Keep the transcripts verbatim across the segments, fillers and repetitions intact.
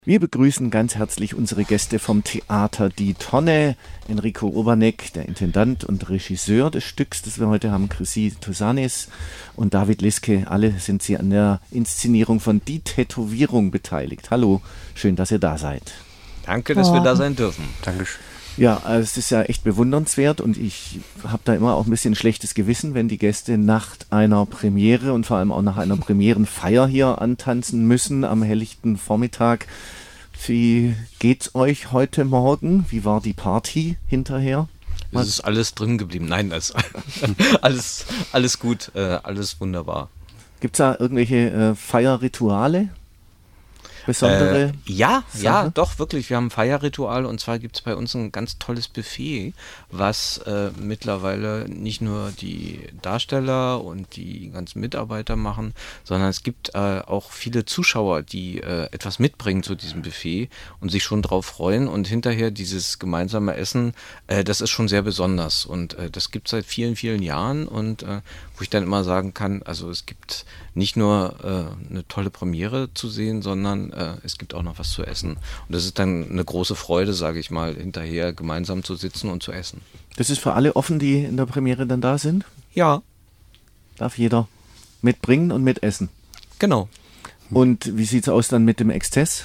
Wir begrüßen ganz herzlich unsere Gäste vom Theater Die Tonne. Enrico Oberneck, der Intendant und Regisseur des Stücks, das wir heute haben, Chrissy Tosanes und David Liske. Alle sind sie an der Inszenierung von Die Tätowierung beteiligt. Hallo, schön, dass ihr da seid. Danke, dass oh. wir da sein dürfen. Dankeschön. Ja, es ist ja echt bewundernswert und ich habe da immer auch ein bisschen schlechtes Gewissen, wenn die Gäste nach einer Premiere und vor allem auch nach einer Premierenfeier hier antanzen müssen am helllichten Vormittag. Wie geht's euch heute Morgen? Wie war die Party hinterher? Es ist alles drin geblieben. Nein, das, alles, alles gut, äh, alles wunderbar. Gibt's da irgendwelche äh, Feierrituale? Besondere? Äh, ja, Sache? ja, doch, wirklich. Wir haben ein Feierritual und zwar gibt es bei uns ein ganz tolles Buffet, was äh, mittlerweile nicht nur die Darsteller und die ganzen Mitarbeiter machen, sondern es gibt äh, auch viele Zuschauer, die äh, etwas mitbringen zu diesem Buffet und sich schon drauf freuen und hinterher dieses gemeinsame Essen, äh, das ist schon sehr besonders und äh, das gibt es seit vielen, vielen Jahren und äh, wo ich dann immer sagen kann, also es gibt nicht nur äh, eine tolle Premiere zu sehen, sondern äh, es gibt auch noch was zu essen. Und das ist dann eine große Freude, sage ich mal, hinterher gemeinsam zu sitzen und zu essen. Das ist für alle offen, die in der Premiere dann da sind? Ja. Darf jeder mitbringen und mitessen? Genau. Und wie sieht es aus dann mit dem Exzess?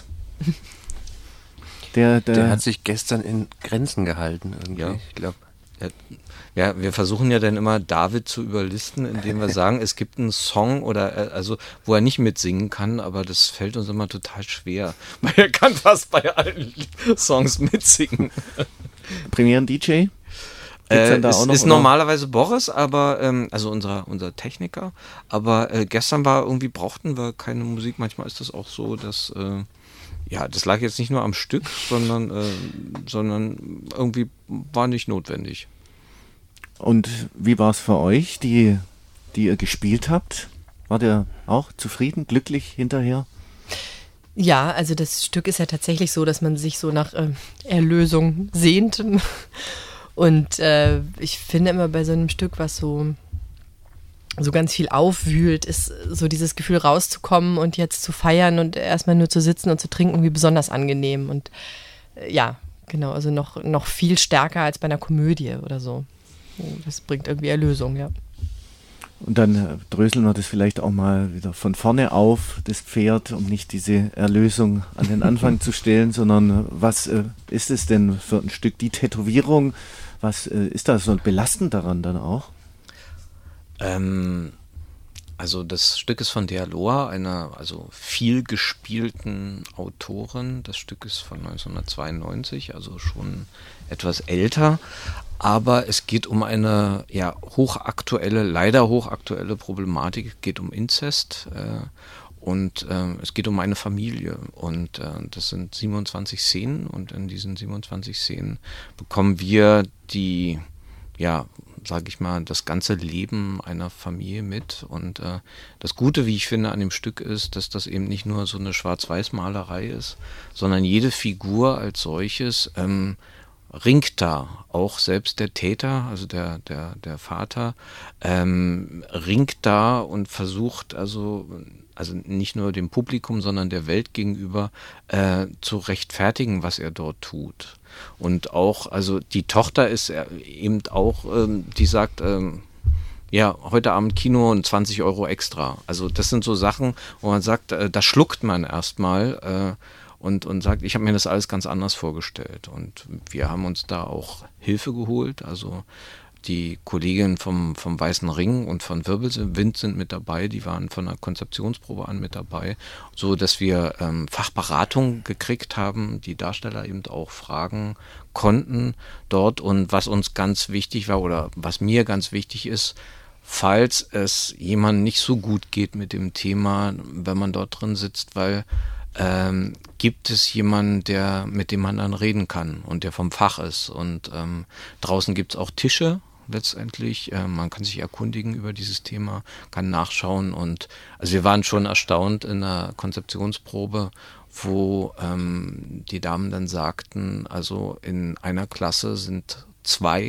Der, der, der hat sich gestern in Grenzen gehalten irgendwie, ja. ich glaube. Ja. Ja, wir versuchen ja dann immer David zu überlisten, indem wir sagen, es gibt einen Song oder also wo er nicht mitsingen kann, aber das fällt uns immer total schwer, weil er kann fast bei allen Songs mitsingen. Premieren-D J? Äh, da es auch noch, ist oder? Normalerweise Boris, aber ähm, also unser unser Techniker, aber äh, gestern war irgendwie brauchten wir keine Musik. Manchmal ist das auch so, dass äh, ja, das lag jetzt nicht nur am Stück, sondern äh, sondern irgendwie war nicht notwendig. Und wie war es für euch, die, die ihr gespielt habt? Wart ihr auch zufrieden, glücklich hinterher? Ja, also das Stück ist ja tatsächlich so, dass man sich so nach äh, Erlösung sehnt. Und äh, ich finde immer bei so einem Stück, was so, so ganz viel aufwühlt, ist so dieses Gefühl rauszukommen und jetzt zu feiern und erstmal nur zu sitzen und zu trinken irgendwie besonders angenehm. Und äh, ja, genau, also noch, noch viel stärker als bei einer Komödie oder so. Das bringt irgendwie Erlösung, ja. Und dann äh, dröseln wir das vielleicht auch mal wieder von vorne auf, das Pferd, um nicht diese Erlösung an den Anfang zu stellen, sondern was äh, ist es denn für ein Stück? Die Tätowierung, was äh, ist da so belastend daran dann auch? Ähm, also das Stück ist von Dea Lohr, einer also viel gespielten Autorin. Das Stück ist von neunzehnhundertzweiundneunzig, also schon etwas älter. Aber es geht um eine ja, hochaktuelle, leider hochaktuelle Problematik. Es geht um Inzest äh, und äh, es geht um eine Familie. Und äh, das sind siebenundzwanzig Szenen und in diesen siebenundzwanzig Szenen bekommen wir die, ja, sage ich mal, das ganze Leben einer Familie mit. Und äh, das Gute, wie ich finde, an dem Stück ist, dass das eben nicht nur so eine Schwarz-Weiß-Malerei ist, sondern jede Figur als solches ähm, ringt da, auch selbst der Täter, also der der der Vater, ähm, ringt da und versucht also also nicht nur dem Publikum, sondern der Welt gegenüber äh, zu rechtfertigen, was er dort tut. Und auch, also die Tochter ist eben auch, ähm, die sagt, ähm, ja, heute Abend Kino und zwanzig Euro extra. Also das sind so Sachen, wo man sagt, äh, da schluckt man erstmal äh, Und, und sagt, ich habe mir das alles ganz anders vorgestellt. Und wir haben uns da auch Hilfe geholt. Also die Kolleginnen vom, vom Weißen Ring und von Wirbelwind sind mit dabei. Die waren von der Konzeptionsprobe an mit dabei. So dass wir ähm, Fachberatung gekriegt haben, die Darsteller eben auch fragen konnten dort. Und was uns ganz wichtig war oder was mir ganz wichtig ist, falls es jemandem nicht so gut geht mit dem Thema, wenn man dort drin sitzt, weil Ähm, gibt es jemanden, der mit dem man dann reden kann und der vom Fach ist. Und ähm, draußen gibt es auch Tische letztendlich. Äh, man kann sich erkundigen über dieses Thema, kann nachschauen. Und also wir waren schon erstaunt in der Konzeptionsprobe, wo ähm, die Damen dann sagten, also in einer Klasse sind zwei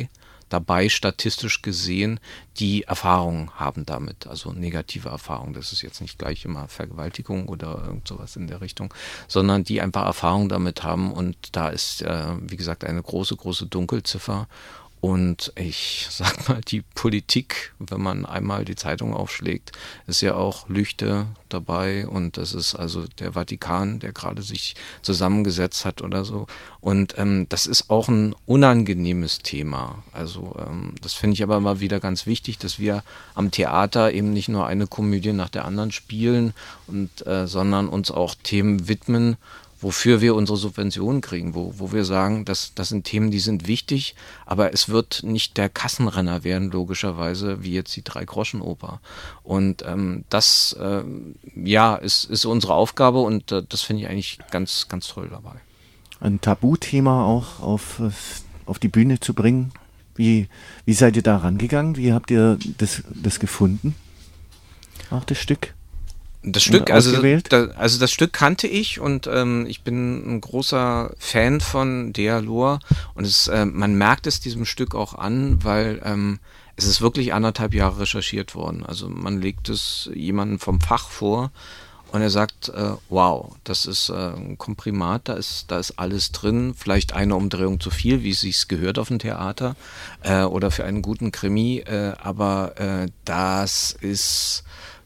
dabei, statistisch gesehen, die Erfahrungen haben damit, also negative Erfahrungen. Das ist jetzt nicht gleich immer Vergewaltigung oder irgend sowas in der Richtung, sondern die einfach Erfahrung damit haben und da ist, äh, wie gesagt, eine große, große Dunkelziffer. Und ich sag mal, die Politik, wenn man einmal die Zeitung aufschlägt, ist ja auch Lüchte dabei und das ist also der Vatikan, der gerade sich zusammengesetzt hat oder so. Und ähm, das ist auch ein unangenehmes Thema. Also ähm, das finde ich aber immer wieder ganz wichtig, dass wir am Theater eben nicht nur eine Komödie nach der anderen spielen, und äh, sondern uns auch Themen widmen, wofür wir unsere Subventionen kriegen, wo, wo wir sagen, das, das sind Themen, die sind wichtig, aber es wird nicht der Kassenrenner werden, logischerweise, wie jetzt die Drei-Groschen-Oper. Und ähm, das, äh, ja, ist, ist unsere Aufgabe und äh, das finde ich eigentlich ganz, ganz toll dabei. Ein Tabuthema auch auf, auf die Bühne zu bringen. Wie, wie seid ihr da rangegangen? Wie habt ihr das, das gefunden? Auch das Stück? Das Stück, also, da, also das Stück kannte ich und ähm, ich bin ein großer Fan von Dea Lohr und es, äh, man merkt es diesem Stück auch an, weil ähm, es ist wirklich anderthalb Jahre recherchiert worden. Also man legt es jemandem vom Fach vor und er sagt, äh, wow, das ist äh, ein Komprimat, da ist, da ist alles drin, vielleicht eine Umdrehung zu viel, wie es sich gehört auf dem Theater äh, oder für einen guten Krimi, äh, aber äh, das ist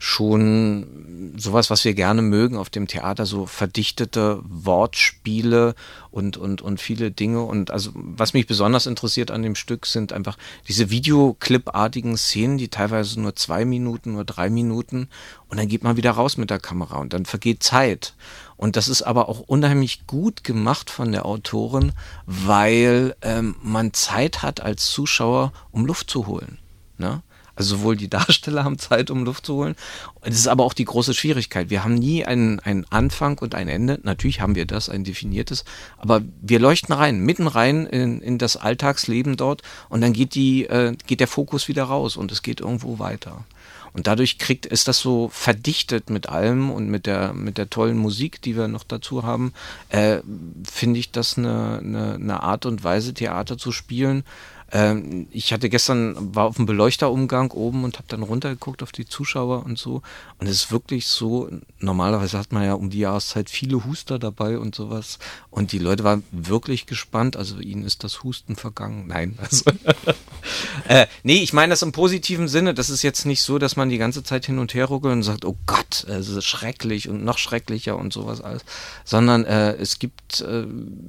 schon sowas, was wir gerne mögen auf dem Theater, so verdichtete Wortspiele und, und, und viele Dinge. Und also was mich besonders interessiert an dem Stück sind einfach diese Videoclip-artigen Szenen, die teilweise nur zwei Minuten, nur drei Minuten und dann geht man wieder raus mit der Kamera und dann vergeht Zeit. Und das ist aber auch unheimlich gut gemacht von der Autorin, weil ähm, man Zeit hat als Zuschauer, um Luft zu holen, ne? Also sowohl die Darsteller haben Zeit, um Luft zu holen. Das ist aber auch die große Schwierigkeit. Wir haben nie einen, einen Anfang und ein Ende. Natürlich haben wir das, ein definiertes. Aber wir leuchten rein, mitten rein in, in das Alltagsleben dort. Und dann geht, die, äh, geht der Fokus wieder raus und es geht irgendwo weiter. Und dadurch kriegt, ist das so verdichtet mit allem und mit der, mit der tollen Musik, die wir noch dazu haben, äh, finde ich das eine, eine, eine Art und Weise, Theater zu spielen. Ähm, ich hatte gestern, war auf dem Beleuchterumgang oben und habe dann runtergeguckt auf die Zuschauer und so. Und es ist wirklich so, normalerweise hat man ja um die Jahreszeit viele Huster dabei und sowas. Und die Leute waren wirklich gespannt. Also ihnen ist das Husten vergangen. Nein, also äh, nee, ich meine das im positiven Sinne. Das ist jetzt nicht so, dass man die ganze Zeit hin und her ruckelt und sagt, oh Gott, es ist schrecklich und noch schrecklicher und sowas alles. Sondern äh, es gibt... Äh,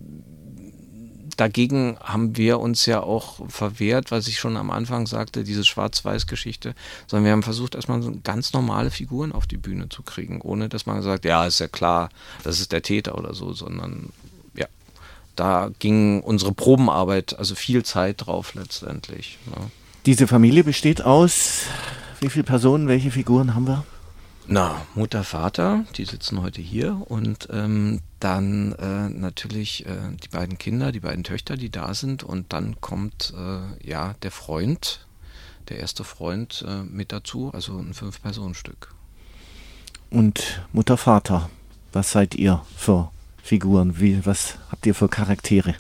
Dagegen haben wir uns ja auch verwehrt, was ich schon am Anfang sagte, diese Schwarz-Weiß-Geschichte, sondern wir haben versucht, erstmal so ganz normale Figuren auf die Bühne zu kriegen, ohne dass man sagt, ja, ist ja klar, das ist der Täter oder so, sondern ja, da ging unsere Probenarbeit, also viel Zeit drauf letztendlich. Ne? Diese Familie besteht aus wie viele Personen, welche Figuren haben wir? Na, Mutter, Vater, die sitzen heute hier und ähm, dann äh, natürlich äh, die beiden Kinder, die beiden Töchter, die da sind und dann kommt äh, ja der Freund, der erste Freund äh, mit dazu, also ein Fünf-Personen-Stück. Und Mutter, Vater, was seid ihr für Figuren? Wie, was habt ihr für Charaktere?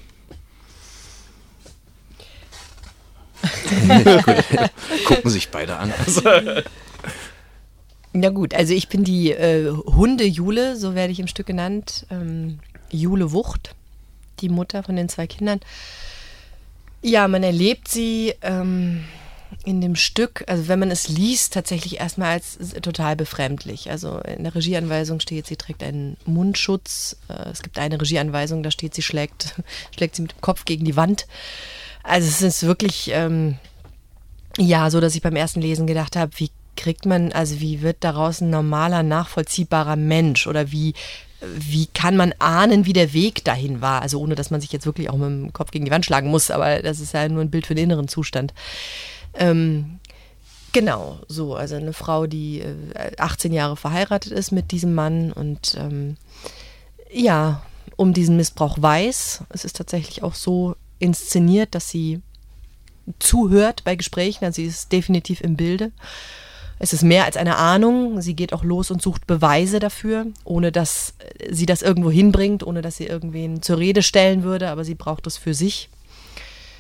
Gucken sich beide an. Also. Na gut, also ich bin die äh, Hunde Jule, so werde ich im Stück genannt. Ähm, Jule Wucht, die Mutter von den zwei Kindern. Ja, man erlebt sie ähm, in dem Stück, also wenn man es liest, tatsächlich erstmal als total befremdlich. Also in der Regieanweisung steht, sie trägt einen Mundschutz. Äh, es gibt eine Regieanweisung, da steht, sie schlägt, schlägt sie mit dem Kopf gegen die Wand. Also es ist wirklich, ähm, ja, so, dass ich beim ersten Lesen gedacht habe, wie kriegt man, also wie wird daraus ein normaler, nachvollziehbarer Mensch oder wie, wie kann man ahnen, wie der Weg dahin war, also ohne, dass man sich jetzt wirklich auch mit dem Kopf gegen die Wand schlagen muss, aber das ist ja nur ein Bild für den inneren Zustand. Ähm, genau, so, also eine Frau, die äh, achtzehn Jahre verheiratet ist mit diesem Mann und ähm, ja, um diesen Missbrauch weiß. Es ist tatsächlich auch so inszeniert, dass sie zuhört bei Gesprächen, also sie ist definitiv im Bilde. Es ist mehr als eine Ahnung. Sie geht auch los und sucht Beweise dafür, ohne dass sie das irgendwo hinbringt, ohne dass sie irgendwen zur Rede stellen würde, aber sie braucht es für sich.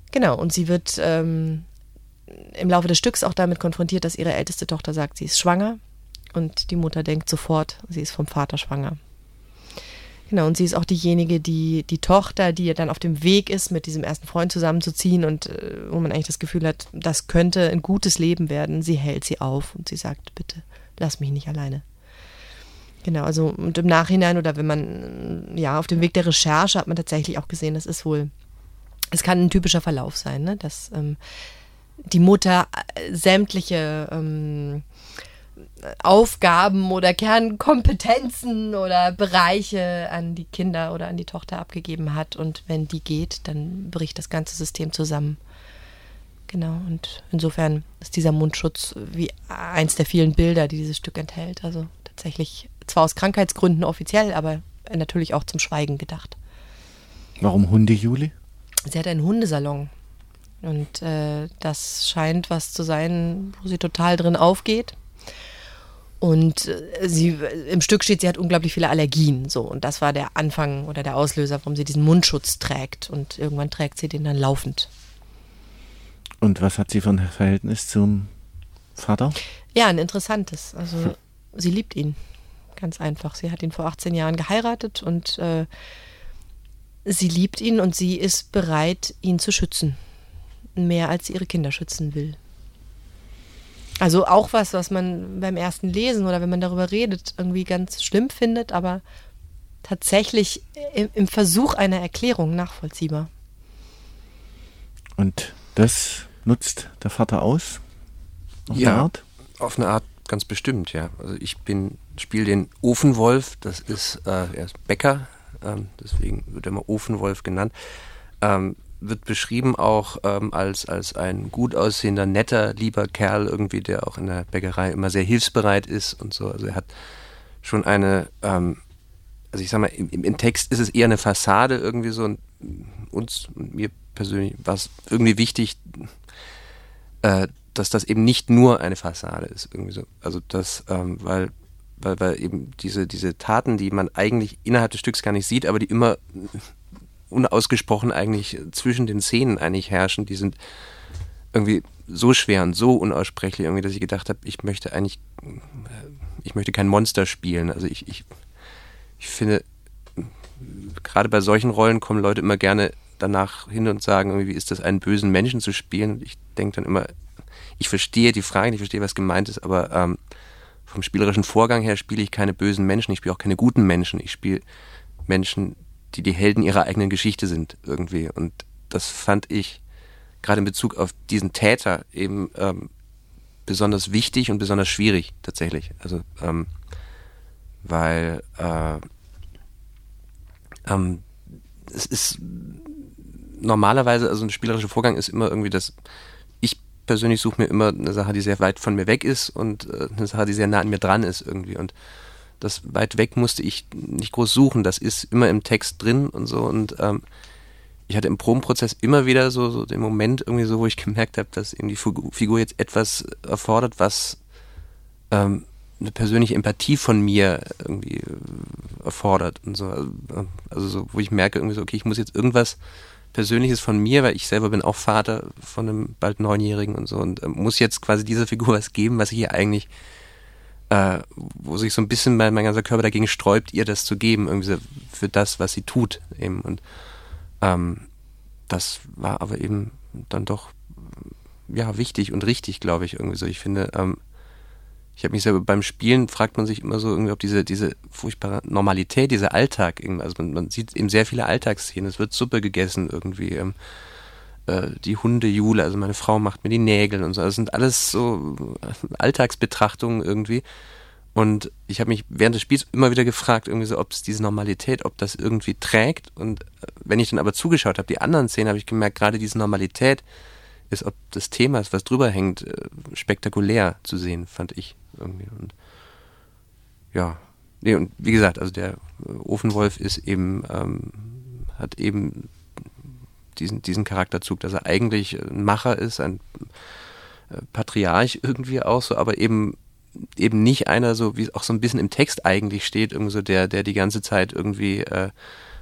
Genau, und sie wird ähm, im Laufe des Stücks auch damit konfrontiert, dass ihre älteste Tochter sagt, sie ist schwanger. Und die Mutter denkt sofort, sie ist vom Vater schwanger. Genau, und sie ist auch diejenige, die die Tochter, die ja dann auf dem Weg ist, mit diesem ersten Freund zusammenzuziehen und äh, wo man eigentlich das Gefühl hat, das könnte ein gutes Leben werden. Sie hält sie auf und sie sagt, bitte, lass mich nicht alleine. Genau, also und im Nachhinein oder wenn man, ja, auf dem Weg der Recherche hat man tatsächlich auch gesehen, das ist wohl, es kann ein typischer Verlauf sein, ne? Dass ähm, die Mutter sämtliche ähm, Aufgaben oder Kernkompetenzen oder Bereiche an die Kinder oder an die Tochter abgegeben hat und wenn die geht, dann bricht das ganze System zusammen. Genau, und insofern ist dieser Mundschutz wie eins der vielen Bilder, die dieses Stück enthält. Also tatsächlich zwar aus Krankheitsgründen offiziell, aber natürlich auch zum Schweigen gedacht. Warum Hunde, Juli? Sie hat einen Hundesalon und äh, das scheint was zu sein, wo sie total drin aufgeht. Und äh, sie im Stück steht, sie hat unglaublich viele Allergien. So, und das war der Anfang oder der Auslöser, warum sie diesen Mundschutz trägt. Und irgendwann trägt sie den dann laufend. Und was hat sie für ein Verhältnis zum Vater? Ja, ein interessantes. Also hm. sie liebt ihn. Ganz einfach. Sie hat ihn vor achtzehn Jahren geheiratet und äh, sie liebt ihn und sie ist bereit, ihn zu schützen. Mehr als sie ihre Kinder schützen will. Also auch was, was man beim ersten Lesen oder wenn man darüber redet, irgendwie ganz schlimm findet, aber tatsächlich im, im Versuch einer Erklärung nachvollziehbar. Und das nutzt der Vater aus? Auf ja, eine Art? Auf eine Art ganz bestimmt, ja. Also ich bin, spiele den Ofenwolf, das ist, äh, er ist Bäcker, ähm, deswegen wird er immer Ofenwolf genannt. Ähm, wird beschrieben auch ähm, als, als ein gut aussehender, netter, lieber Kerl irgendwie, der auch in der Bäckerei immer sehr hilfsbereit ist und so. Also er hat schon eine, ähm, also ich sag mal, im, im Text ist es eher eine Fassade irgendwie so und uns und mir persönlich war es irgendwie wichtig, äh, dass das eben nicht nur eine Fassade ist irgendwie so. Also das, ähm, weil, weil, weil eben diese, diese Taten, die man eigentlich innerhalb des Stücks gar nicht sieht, aber die immer unausgesprochen eigentlich zwischen den Szenen eigentlich herrschen, die sind irgendwie so schwer und so unaussprechlich irgendwie, dass ich gedacht habe, ich möchte eigentlich, ich möchte kein Monster spielen. Also ich, ich, ich finde, gerade bei solchen Rollen kommen Leute immer gerne danach hin und sagen, irgendwie, wie ist das, einen bösen Menschen zu spielen? Und ich denke dann immer, ich verstehe die Frage, ich verstehe, was gemeint ist, aber ähm, vom spielerischen Vorgang her spiele ich keine bösen Menschen, ich spiele auch keine guten Menschen, ich spiele Menschen, die die Helden ihrer eigenen Geschichte sind irgendwie. Und das fand ich gerade in Bezug auf diesen Täter eben ähm, besonders wichtig und besonders schwierig tatsächlich. Also ähm, weil äh, ähm, es ist normalerweise, also ein spielerischer Vorgang ist immer irgendwie das, ich persönlich suche mir immer eine Sache, die sehr weit von mir weg ist und äh, eine Sache, die sehr nah an mir dran ist irgendwie. Und das weit weg musste ich nicht groß suchen, das ist immer im Text drin und so und ähm, ich hatte im Probenprozess immer wieder so, so den Moment irgendwie so, wo ich gemerkt habe, dass eben die Figur jetzt etwas erfordert, was ähm, eine persönliche Empathie von mir irgendwie erfordert und so, also so, wo ich merke irgendwie so, okay, ich muss jetzt irgendwas Persönliches von mir, weil ich selber bin auch Vater von einem bald Neunjährigen und so und äh, muss jetzt quasi dieser Figur was geben, was ich ihr eigentlich Äh, wo sich so ein bisschen mein, mein ganzer Körper dagegen sträubt, ihr das zu geben, irgendwie so für das, was sie tut eben. Und ähm, das war aber eben dann doch ja wichtig und richtig, glaube ich, irgendwie so. Ich finde, ähm, ich habe mich selber beim Spielen, fragt man sich immer so irgendwie, ob diese, diese furchtbare Normalität, dieser Alltag, also man, man sieht eben sehr viele Alltagsszenen, es wird Suppe gegessen irgendwie, ähm, die Hundejule, also meine Frau macht mir die Nägel und so. Das sind alles so Alltagsbetrachtungen irgendwie. Und ich habe mich während des Spiels immer wieder gefragt, irgendwie so, ob es diese Normalität, ob das irgendwie trägt. Und wenn ich dann aber zugeschaut habe, die anderen Szenen, habe ich gemerkt, gerade diese Normalität ist, ob das Thema, was drüber hängt, spektakulär zu sehen, fand ich irgendwie. Und ja, nee, und wie gesagt, also der Ofenwolf ist eben, ähm, hat eben diesen, diesen Charakterzug, dass er eigentlich ein Macher ist, ein Patriarch irgendwie auch so, aber eben eben nicht einer, so wie es auch so ein bisschen im Text eigentlich steht, irgendwie so der, der die ganze Zeit irgendwie äh,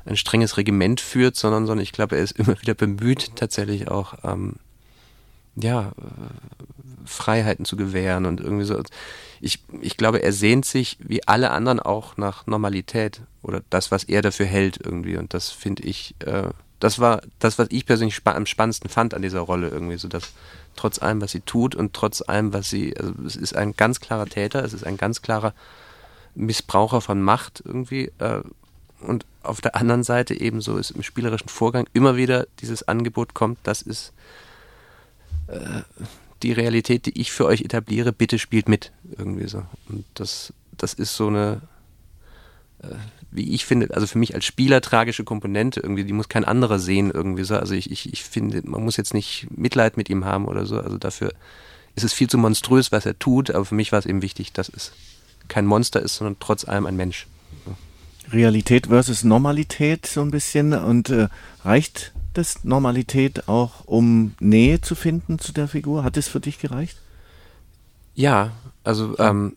ein strenges Regiment führt, sondern, sondern ich glaube, er ist immer wieder bemüht, tatsächlich auch ähm, ja, Freiheiten zu gewähren und irgendwie so. Ich, ich glaube, er sehnt sich, wie alle anderen auch, nach Normalität oder das, was er dafür hält irgendwie. Und das finde ich, äh, das war das, was ich persönlich spa- am spannendsten fand an dieser Rolle irgendwie, so dass trotz allem, was sie tut und trotz allem, was sie, also es ist ein ganz klarer Täter, es ist ein ganz klarer Missbraucher von Macht irgendwie, äh, und auf der anderen Seite eben so ist im spielerischen Vorgang immer wieder dieses Angebot kommt, das ist äh, die Realität, die ich für euch etabliere, bitte spielt mit, irgendwie so. Und das, das ist so eine, äh, wie ich finde, also für mich als Spieler tragische Komponente irgendwie, die muss kein anderer sehen irgendwie so. Also ich, ich, ich finde, man muss jetzt nicht Mitleid mit ihm haben oder so, also dafür ist es viel zu monströs, was er tut, aber für mich war es eben wichtig, dass es kein Monster ist, sondern trotz allem ein Mensch. So. Realität versus Normalität so ein bisschen, und äh, reicht das Normalität auch, um Nähe zu finden zu der Figur? Hat es für dich gereicht? Ja, also ähm,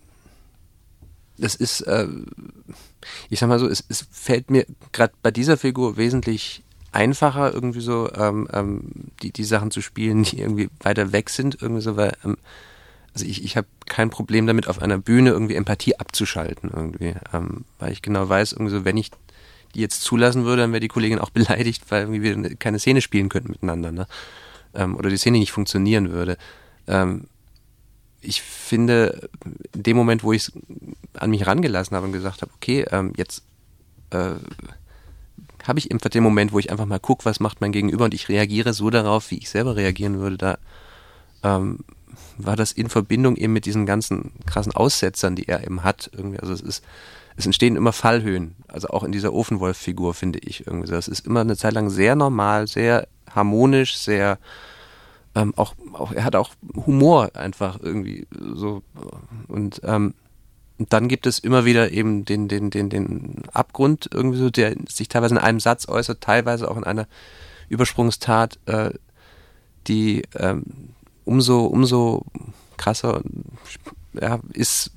das ist, äh, ich sag mal so, es, es fällt mir gerade bei dieser Figur wesentlich einfacher, irgendwie so ähm, ähm, die, die Sachen zu spielen, die irgendwie weiter weg sind, irgendwie so, weil ähm, also ich, ich habe kein Problem damit, auf einer Bühne irgendwie Empathie abzuschalten, irgendwie, ähm, weil ich genau weiß, irgendwie so, wenn ich die jetzt zulassen würde, dann wäre die Kollegin auch beleidigt, weil wir keine Szene spielen könnten miteinander, ne? Ähm, oder die Szene nicht funktionieren würde. Ähm, ich finde, in dem Moment, wo ich es an mich rangelassen habe und gesagt habe, okay, ähm, jetzt äh, habe ich einfach den Moment, wo ich einfach mal gucke, was macht mein Gegenüber, und ich reagiere so darauf, wie ich selber reagieren würde, da ähm, war das in Verbindung eben mit diesen ganzen krassen Aussetzern, die er eben hat, irgendwie. Also es ist, es entstehen immer Fallhöhen, also auch in dieser Ofenwolf-Figur, finde ich irgendwie. Das ist immer eine Zeit lang sehr normal, sehr harmonisch, sehr ähm, auch, auch, er hat auch Humor einfach irgendwie so, und ähm, und dann gibt es immer wieder eben den, den, den, den Abgrund irgendwie so, der sich teilweise in einem Satz äußert, teilweise auch in einer Übersprungstat, äh, die ähm, umso, umso krasser ja, ist,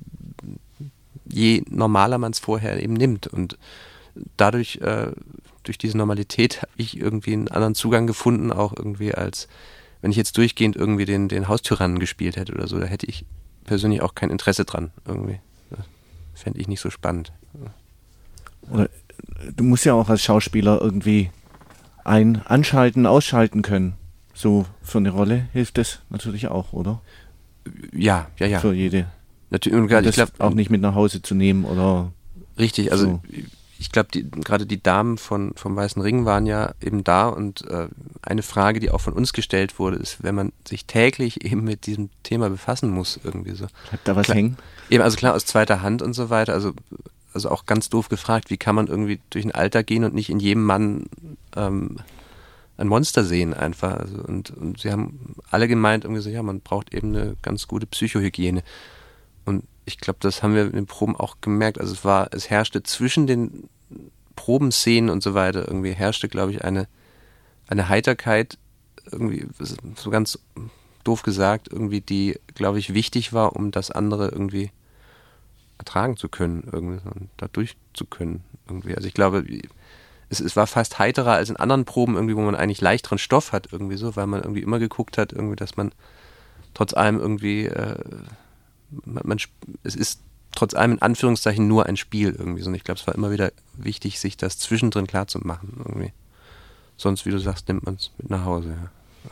je normaler man es vorher eben nimmt. Und dadurch, äh, durch diese Normalität habe ich irgendwie einen anderen Zugang gefunden, auch irgendwie als, wenn ich jetzt durchgehend irgendwie den, den Haustyrannen gespielt hätte oder so, da hätte ich persönlich auch kein Interesse dran irgendwie. Das fände ich nicht so spannend. Oder du musst ja auch als Schauspieler irgendwie ein Anschalten, ausschalten können. So für eine Rolle hilft das natürlich auch, oder? Ja, ja, ja. Für jede. Natürlich, und gerade, das ich glaub, auch nicht mit nach Hause zu nehmen oder. Richtig, also so. Ich glaube, die, gerade die Damen von, vom Weißen Ring waren ja eben da, und äh, eine Frage, die auch von uns gestellt wurde, ist, wenn man sich täglich eben mit diesem Thema befassen muss, irgendwie so. Bleibt da was klar, hängen? Eben, also klar, aus zweiter Hand und so weiter, also, also auch ganz doof gefragt, wie kann man irgendwie durch den Alltag gehen und nicht in jedem Mann ähm, ein Monster sehen einfach. Also, und, und sie haben alle gemeint, irgendwie so, ja, man braucht eben eine ganz gute Psychohygiene. Und ich glaube, das haben wir in den Proben auch gemerkt. Also es war, es herrschte zwischen den Probenszenen und so weiter, irgendwie herrschte, glaube ich, eine, eine Heiterkeit, irgendwie, so ganz doof gesagt, irgendwie, die, glaube ich, wichtig war, um das andere irgendwie ertragen zu können, irgendwie, und da durch zu können, irgendwie. Also ich glaube, es, es war fast heiterer als in anderen Proben, irgendwie, wo man eigentlich leichteren Stoff hat, irgendwie so, weil man irgendwie immer geguckt hat, irgendwie, dass man trotz allem irgendwie, äh, man, man, es ist trotz allem in Anführungszeichen nur ein Spiel irgendwie so. Und ich glaube, es war immer wieder wichtig, sich das zwischendrin klar zu machen irgendwie. Sonst, wie du sagst, nimmt man es mit nach Hause. Ja.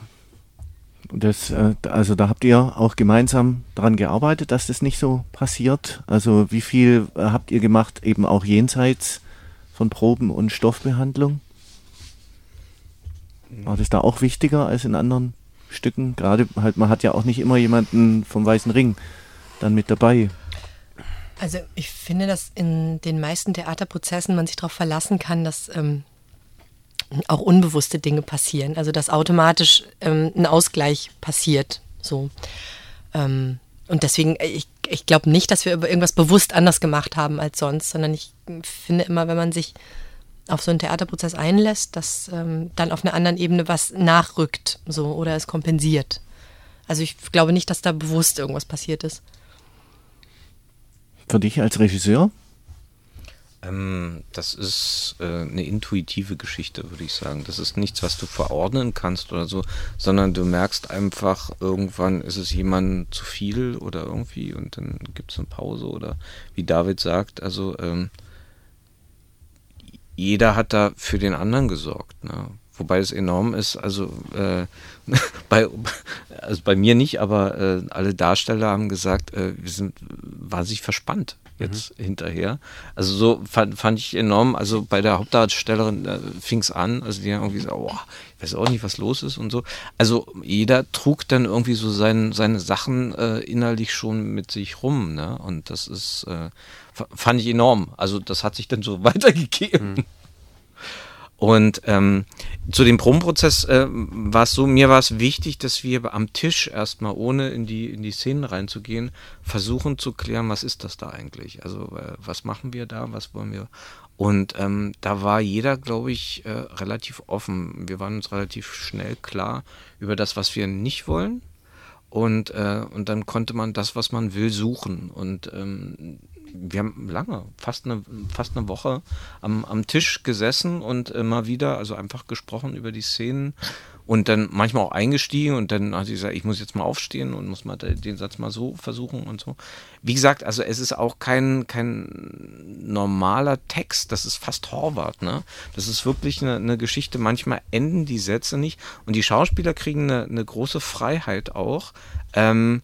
Das, also da habt ihr auch gemeinsam daran gearbeitet, dass das nicht so passiert. Also wie viel habt ihr gemacht, eben auch jenseits von Proben und Stoffbehandlung? War das da auch wichtiger als in anderen Stücken? Gerade halt, man hat ja auch nicht immer jemanden vom Weißen Ring dann mit dabei. Also ich finde, dass in den meisten Theaterprozessen man sich darauf verlassen kann, dass ähm, auch unbewusste Dinge passieren. Also dass automatisch ähm, ein Ausgleich passiert. So. Ähm, und deswegen, ich, ich glaube nicht, dass wir irgendwas bewusst anders gemacht haben als sonst, sondern ich finde immer, wenn man sich auf so einen Theaterprozess einlässt, dass ähm, dann auf einer anderen Ebene was nachrückt, so, oder es kompensiert. Also ich glaube nicht, dass da bewusst irgendwas passiert ist. Für dich als Regisseur? Ähm, das ist äh, eine intuitive Geschichte, würde ich sagen. Das ist nichts, was du verordnen kannst oder so, sondern du merkst einfach, irgendwann ist es jemandem zu viel oder irgendwie und dann gibt es eine Pause oder wie David sagt, also ähm, jeder hat da für den anderen gesorgt, ne? Wobei es enorm ist, also, äh, bei, also bei mir nicht, aber äh, alle Darsteller haben gesagt, äh, wir sind wahnsinnig verspannt jetzt mhm. hinterher. Also so fand, fand ich enorm, also bei der Hauptdarstellerin äh, fing es an, also die haben irgendwie gesagt, oh, ich weiß auch nicht, was los ist und so. Also jeder trug dann irgendwie so sein, seine Sachen äh, innerlich schon mit sich rum, ne? Und das ist, äh, fand ich enorm. Also das hat sich dann so weitergegeben. Mhm. Und ähm, zu dem Probenprozess äh, war es so, mir war es wichtig, dass wir am Tisch erstmal, ohne in die in die Szenen reinzugehen, versuchen zu klären, was ist das da eigentlich? Also äh, was machen wir da, was wollen wir? Und ähm, da war jeder, glaube ich, äh, relativ offen. Wir waren uns relativ schnell klar über das, was wir nicht wollen. Und, äh, und dann konnte man das, was man will, suchen. Und ähm, wir haben lange, fast eine, fast eine Woche am, am Tisch gesessen und immer wieder, also einfach gesprochen über die Szenen und dann manchmal auch eingestiegen und dann hat sie gesagt, ich muss jetzt mal aufstehen und muss mal den Satz mal so versuchen und so. Wie gesagt, also es ist auch kein, kein normaler Text, das ist fast Horvath, ne? Das ist wirklich eine, eine Geschichte, manchmal enden die Sätze nicht und die Schauspieler kriegen eine, eine große Freiheit auch, ähm,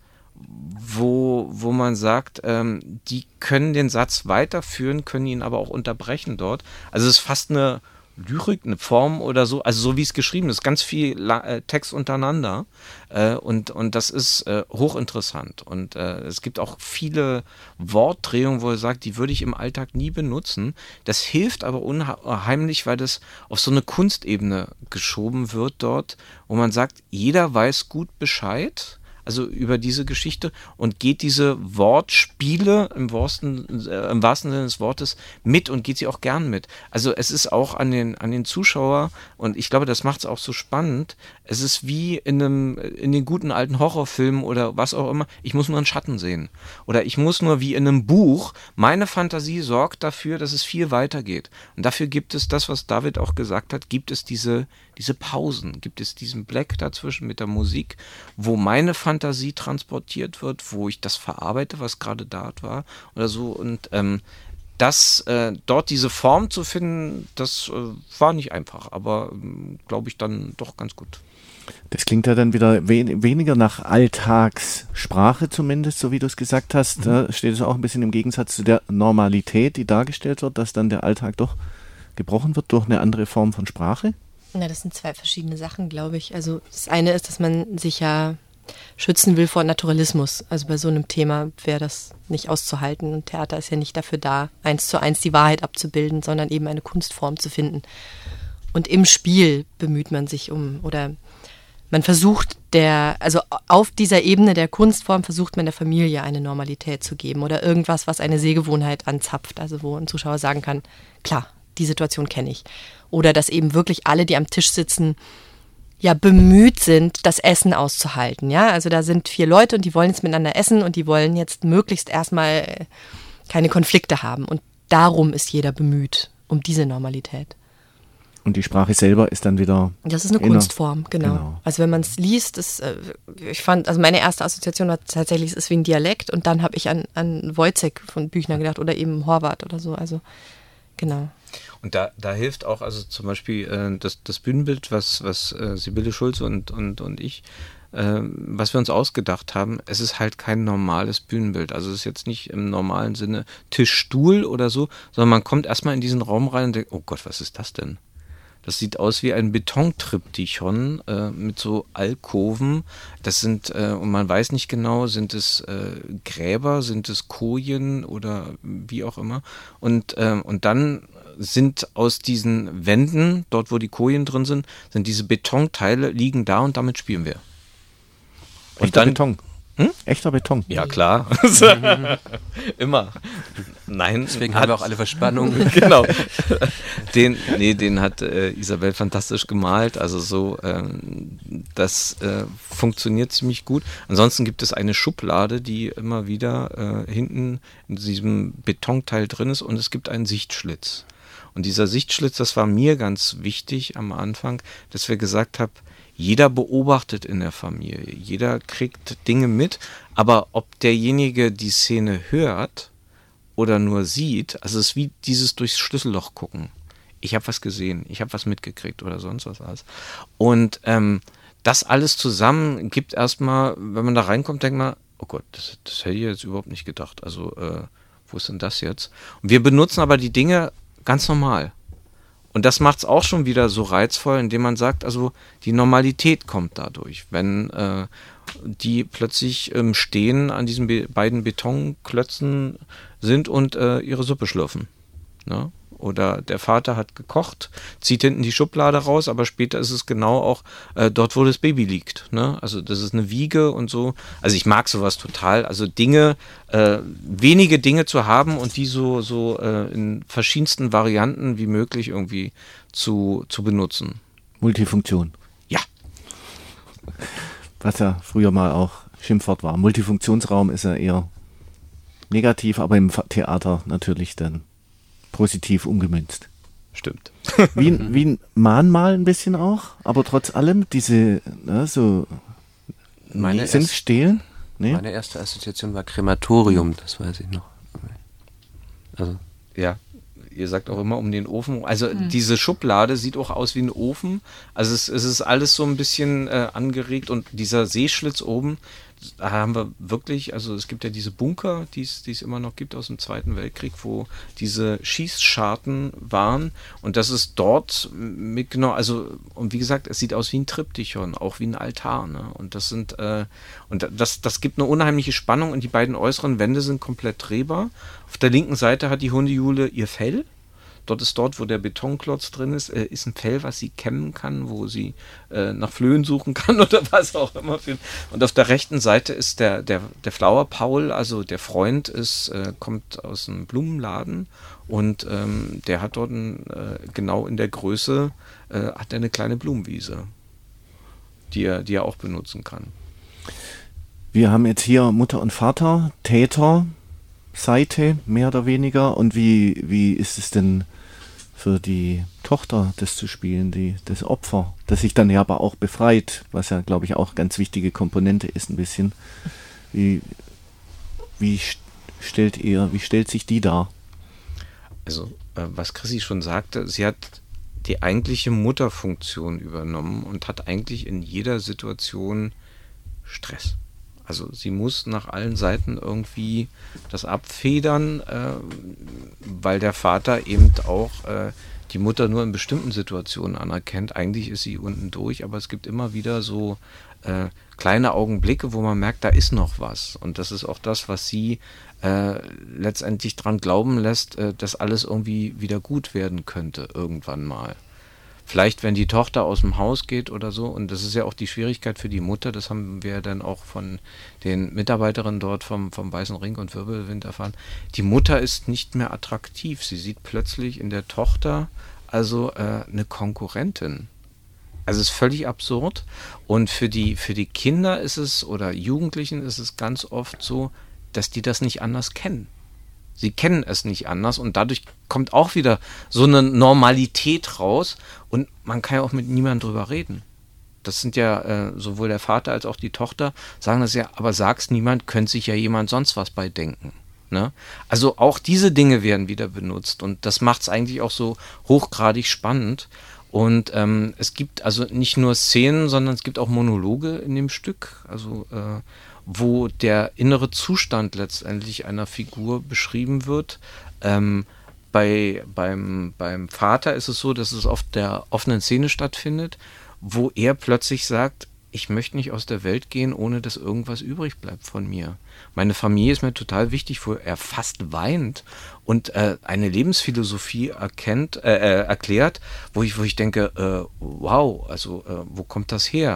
wo, wo man sagt, ähm, die können den Satz weiterführen, können ihn aber auch unterbrechen dort. Also es ist fast eine Lyrik, eine Form oder so, also so wie es geschrieben ist, ganz viel La- äh, Text untereinander äh, und, und das ist äh, hochinteressant und äh, es gibt auch viele Wortdrehungen, wo er sagt, die würde ich im Alltag nie benutzen. Das hilft aber unheimlich, weil das auf so eine Kunstebene geschoben wird dort, wo man sagt, jeder weiß gut Bescheid, also über diese Geschichte und geht diese Wortspiele im wahrsten, äh, im wahrsten Sinne des Wortes mit und geht sie auch gern mit. Also es ist auch an den, an den Zuschauer und ich glaube, das macht es auch so spannend. Es ist wie in einem, in den guten alten Horrorfilmen oder was auch immer. Ich muss nur einen Schatten sehen. Oder ich muss nur wie in einem Buch, meine Fantasie sorgt dafür, dass es viel weitergeht. Und dafür gibt es das, was David auch gesagt hat, gibt es diese, diese Pausen, gibt es diesen Black dazwischen mit der Musik, wo meine Fantasie Fantasie transportiert wird, wo ich das verarbeite, was gerade da war oder so und ähm, das, äh, dort diese Form zu finden, das äh, war nicht einfach, aber ähm, glaube ich dann doch ganz gut. Das klingt ja dann wieder we- weniger nach Alltagssprache zumindest, so wie du es gesagt hast. Mhm. Da steht es auch ein bisschen im Gegensatz zu der Normalität, die dargestellt wird, dass dann der Alltag doch gebrochen wird durch eine andere Form von Sprache? Na, das sind zwei verschiedene Sachen, glaube ich. Also das eine ist, dass man sich ja schützen will vor Naturalismus. Also bei so einem Thema wäre das nicht auszuhalten. Und Theater ist ja nicht dafür da, eins zu eins die Wahrheit abzubilden, sondern eben eine Kunstform zu finden. Und im Spiel bemüht man sich um, oder man versucht der, also auf dieser Ebene der Kunstform versucht man der Familie eine Normalität zu geben oder irgendwas, was eine Sehgewohnheit anzapft. Also wo ein Zuschauer sagen kann, klar, die Situation kenne ich. Oder dass eben wirklich alle, die am Tisch sitzen, ja bemüht sind, das Essen auszuhalten. Ja, also da sind vier Leute und die wollen jetzt miteinander essen und die wollen jetzt möglichst erstmal keine Konflikte haben. Und darum ist jeder bemüht, um diese Normalität. Und die Sprache selber ist dann wieder... Das ist eine inner- Kunstform, genau. genau. Also wenn man es liest, ist, ich fand, also meine erste Assoziation war tatsächlich, es ist wie ein Dialekt und dann habe ich an, an Wojciech von Büchner gedacht oder eben Horvath oder so, also genau. Und da, da hilft auch, also zum Beispiel äh, das, das Bühnenbild, was, was äh, Sibylle Schulze und, und, und ich, äh, was wir uns ausgedacht haben, es ist halt kein normales Bühnenbild. Also es ist jetzt nicht im normalen Sinne Tisch-Stuhl oder so, sondern man kommt erstmal in diesen Raum rein und denkt, oh Gott, was ist das denn? Das sieht aus wie ein Betontriptychon äh, mit so Alkoven. Das sind, äh, und man weiß nicht genau, sind es äh, Gräber, sind es Kojen oder wie auch immer. Und, äh, und dann sind aus diesen Wänden, dort wo die Kojen drin sind, sind diese Betonteile, liegen da und damit spielen wir. Und dann Beton. Hm? Echter Beton. Ja, klar. Immer. Nein. Deswegen haben wir auch alle Verspannungen. Genau. Den, nee, den hat äh, Isabel fantastisch gemalt. Also so, ähm, das äh, funktioniert ziemlich gut. Ansonsten gibt es eine Schublade, die immer wieder äh, hinten in diesem Betonteil drin ist und es gibt einen Sichtschlitz. Und dieser Sichtschlitz, das war mir ganz wichtig am Anfang, dass wir gesagt haben, jeder beobachtet in der Familie, jeder kriegt Dinge mit, aber ob derjenige die Szene hört oder nur sieht, also es ist wie dieses durchs Schlüsselloch gucken. Ich habe was gesehen, ich habe was mitgekriegt oder sonst was alles. Und ähm, das alles zusammen gibt erstmal, wenn man da reinkommt, denkt man, oh Gott, das, das hätte ich jetzt überhaupt nicht gedacht. Also äh, wo ist denn das jetzt? Und wir benutzen aber die Dinge ganz normal. Und das macht es auch schon wieder so reizvoll, indem man sagt, also die Normalität kommt dadurch. Wenn äh, die plötzlich ähm, stehen, an diesen be- beiden Betonklötzen sind und äh, ihre Suppe schlürfen. Ne? Oder der Vater hat gekocht, zieht hinten die Schublade raus, aber später ist es genau auch äh, dort, wo das Baby liegt. Ne? Also das ist eine Wiege und so. Also ich mag sowas total. Also Dinge, äh, wenige Dinge zu haben und die so, so äh, in verschiedensten Varianten wie möglich irgendwie zu, zu benutzen. Multifunktion. Ja. Was ja früher mal auch Schimpfwort war. Multifunktionsraum ist ja eher negativ, aber im Theater natürlich dann positiv umgemünzt. Stimmt. Wie, ein- wie ein Mahnmal ein bisschen auch, aber trotz allem diese, ne, so Meine sind erst- stehlen. Nee? Meine erste Assoziation war Krematorium, das weiß ich noch. Also, Ja, ihr sagt auch immer um den Ofen. Also diese Schublade sieht auch aus wie ein Ofen. Also es, es ist alles so ein bisschen äh, angeregt und dieser Seeschlitz oben, da haben wir wirklich, also es gibt ja diese Bunker, die es die es immer noch gibt aus dem Zweiten Weltkrieg, wo diese Schießscharten waren und das ist dort mitgenommen, also und wie gesagt, es sieht aus wie ein Triptychon, auch wie ein Altar, ne? Und das sind, äh, und das, das gibt eine unheimliche Spannung und die beiden äußeren Wände sind komplett drehbar. Auf der linken Seite hat die Hundejule ihr Fell. Dort ist dort, wo der Betonklotz drin ist, äh, ist ein Fell, was sie kämmen kann, wo sie äh, nach Flöhen suchen kann oder was auch immer. Und auf der rechten Seite ist der, der, der Flower Paul, also der Freund, ist, äh, kommt aus einem Blumenladen und ähm, der hat dort ein, äh, genau in der Größe äh, hat er eine kleine Blumenwiese, die er, die er auch benutzen kann. Wir haben jetzt hier Mutter und Vater, Täter, Seite mehr oder weniger. Und wie, wie ist es denn für die Tochter, das zu spielen, die, das Opfer, das sich dann ja aber auch befreit, was ja, glaube ich, auch ganz wichtige Komponente ist ein bisschen. Wie, wie stellt ihr, wie stellt sich die dar? Also, äh, was Chrissy schon sagte, sie hat die eigentliche Mutterfunktion übernommen und hat eigentlich in jeder Situation Stress. Also sie muss nach allen Seiten irgendwie das abfedern, äh, weil der Vater eben auch äh, die Mutter nur in bestimmten Situationen anerkennt. Eigentlich ist sie unten durch, aber es gibt immer wieder so äh, kleine Augenblicke, wo man merkt, da ist noch was. Und das ist auch das, was sie äh, letztendlich dran glauben lässt, äh, dass alles irgendwie wieder gut werden könnte, irgendwann mal. Vielleicht, wenn die Tochter aus dem Haus geht oder so, und das ist ja auch die Schwierigkeit für die Mutter, das haben wir dann auch von den Mitarbeiterinnen dort vom, vom Weißen Ring und Wirbelwind erfahren, die Mutter ist nicht mehr attraktiv. Sie sieht plötzlich in der Tochter also äh, eine Konkurrentin. Also es ist völlig absurd. Und für die, für die Kinder ist es, oder Jugendlichen ist es ganz oft so, dass die das nicht anders kennen. Sie kennen es nicht anders und dadurch kommt auch wieder so eine Normalität raus und man kann ja auch mit niemandem drüber reden. Das sind ja äh, sowohl der Vater als auch die Tochter sagen das ja, aber sag's niemand, könnte sich ja jemand sonst was bei denken. Ne? Also auch diese Dinge werden wieder benutzt und das macht es eigentlich auch so hochgradig spannend. Und ähm, es gibt also nicht nur Szenen, sondern es gibt auch Monologe in dem Stück, also äh, wo der innere Zustand letztendlich einer Figur beschrieben wird. Ähm, bei, beim, beim Vater ist es so, dass es auf der offenen Szene stattfindet, wo er plötzlich sagt, ich möchte nicht aus der Welt gehen, ohne dass irgendwas übrig bleibt von mir. Meine Familie ist mir total wichtig, wo er fast weint und äh, eine Lebensphilosophie erkennt, äh, äh, erklärt, wo ich, wo ich denke, äh, wow, also äh, wo kommt das her?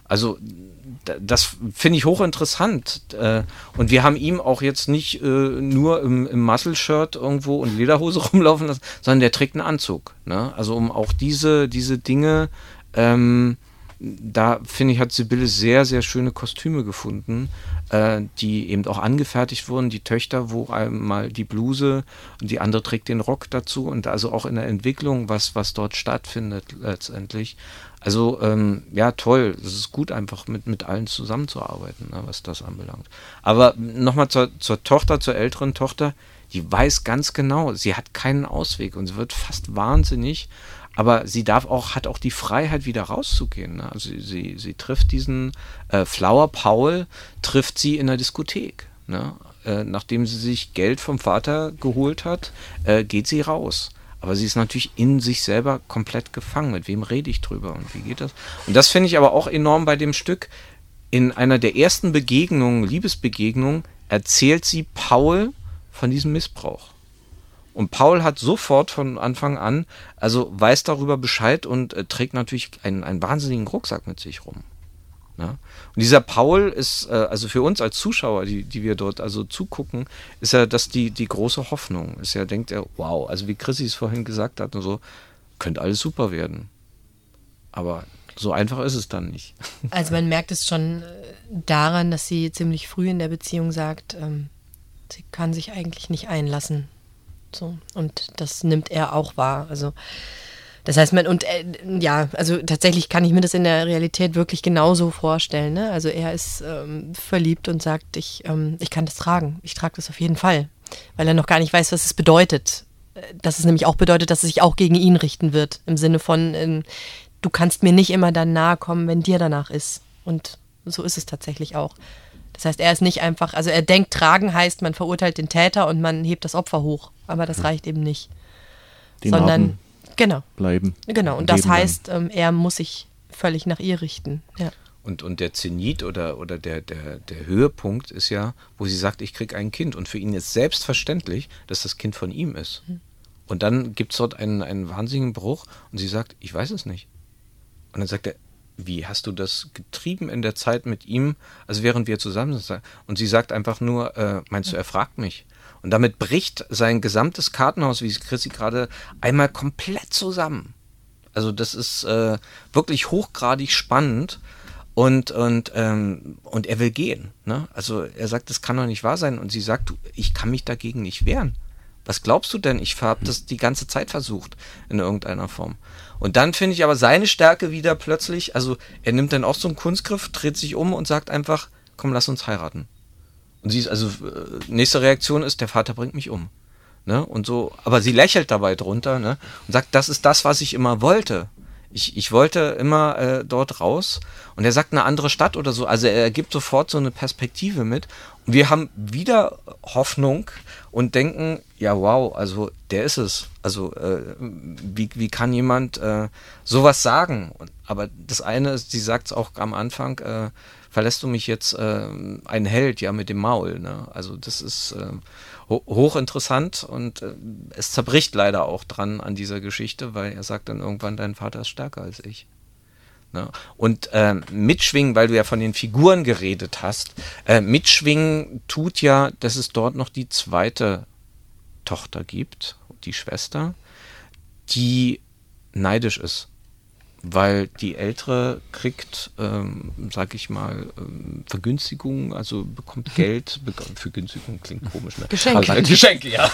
Also das finde ich hochinteressant. Und wir haben ihm auch jetzt nicht nur im, im Muscle-Shirt irgendwo und Lederhose rumlaufen lassen, sondern der trägt einen Anzug. Ne? Also um auch diese, diese Dinge, ähm, da finde ich, hat Sibylle sehr, sehr schöne Kostüme gefunden, äh, die eben auch angefertigt wurden. Die Töchter, wo einmal die Bluse und die andere trägt den Rock dazu. Und also auch in der Entwicklung, was, was dort stattfindet letztendlich. Also ähm, ja, toll. Es ist gut, einfach mit, mit allen zusammenzuarbeiten, ne, was das anbelangt. Aber nochmal zur, zur Tochter, zur älteren Tochter, die weiß ganz genau, sie hat keinen Ausweg und sie wird fast wahnsinnig, aber sie darf auch, hat auch die Freiheit, wieder rauszugehen. Ne? Also sie, sie, sie trifft diesen äh, Flower Paul, trifft sie in der Diskothek. Ne? Äh, nachdem sie sich Geld vom Vater geholt hat, äh, geht sie raus. Aber sie ist natürlich in sich selber komplett gefangen. Mit wem rede ich drüber und wie geht das? Und das finde ich aber auch enorm bei dem Stück. In einer der ersten Begegnungen, Liebesbegegnungen, erzählt sie Paul von diesem Missbrauch. Und Paul hat sofort von Anfang an, also weiß darüber Bescheid und äh, trägt natürlich einen, einen wahnsinnigen Rucksack mit sich rum. Ja? Und dieser Paul ist, äh, also für uns als Zuschauer, die, die wir dort also zugucken, ist ja das die, die große Hoffnung. Ist ja, denkt er, wow, also wie Chrissy es vorhin gesagt hat und so, könnte alles super werden. Aber so einfach ist es dann nicht. Also man merkt es schon daran, dass sie ziemlich früh in der Beziehung sagt, ähm, sie kann sich eigentlich nicht einlassen. So, und das nimmt er auch wahr. Also das heißt, man, und äh, ja, also tatsächlich kann ich mir das in der Realität wirklich genauso vorstellen. Ne? Also er ist ähm, verliebt und sagt, ich, ähm, ich kann das tragen. Ich trage das auf jeden Fall. Weil er noch gar nicht weiß, was es bedeutet. Dass es nämlich auch bedeutet, dass es sich auch gegen ihn richten wird. Im Sinne von, ähm, du kannst mir nicht immer dann nahe kommen, wenn dir danach ist. Und so ist es tatsächlich auch. Das heißt, er ist nicht einfach, also er denkt, tragen heißt, man verurteilt den Täter und man hebt das Opfer hoch. Aber das reicht eben nicht. Die Sondern, Narben genau. bleiben. Genau, und das leben heißt, ähm, er muss sich völlig nach ihr richten. Ja. Und, und der Zenit oder, oder der, der, der Höhepunkt ist ja, wo sie sagt, ich kriege ein Kind. Und für ihn ist selbstverständlich, dass das Kind von ihm ist. Mhm. Und dann gibt es dort einen, einen wahnsinnigen Bruch und sie sagt, ich weiß es nicht. Und dann sagt er, wie hast du das getrieben in der Zeit mit ihm, also während wir zusammen sind? Und sie sagt einfach nur, äh, meinst du, er fragt mich? Und damit bricht sein gesamtes Kartenhaus, wie Chrissy gerade, einmal komplett zusammen. Also das ist äh, wirklich hochgradig spannend und, und, ähm, und er will gehen. Ne? Also er sagt, das kann doch nicht wahr sein. Und sie sagt, ich kann mich dagegen nicht wehren. Was glaubst du denn? Ich habe das die ganze Zeit versucht, in irgendeiner Form. Und dann finde ich aber seine Stärke wieder plötzlich, also er nimmt dann auch so einen Kunstgriff, dreht sich um und sagt einfach, komm, lass uns heiraten. Und sie ist, also nächste Reaktion ist, der Vater bringt mich um. Ne? Und so, aber sie lächelt dabei drunter, ne? Und sagt, das ist das, was ich immer wollte. Ich, ich wollte immer äh, dort raus. Und er sagt eine andere Stadt oder so. Also er gibt sofort so eine Perspektive mit. Und wir haben wieder Hoffnung und denken, ja wow, also der ist es. Also äh, wie, wie kann jemand äh, sowas sagen? Und, aber das eine ist, sie sagt es auch am Anfang, äh, verlässt du mich jetzt äh, ein Held, ja, mit dem Maul. Ne? Also das ist äh, ho- hochinteressant und äh, es zerbricht leider auch dran an dieser Geschichte, weil er sagt dann irgendwann, dein Vater ist stärker als ich. Ne? Und äh, mitschwingen, weil du ja von den Figuren geredet hast, äh, mitschwingen tut ja, dass es dort noch die zweite Tochter gibt, die Schwester, die neidisch ist. Weil die Ältere kriegt, ähm, sag ich mal, ähm, Vergünstigungen, also bekommt Geld, bekommt, Vergünstigung klingt komisch, ne? Geschenke. Also, Geschenke, ja.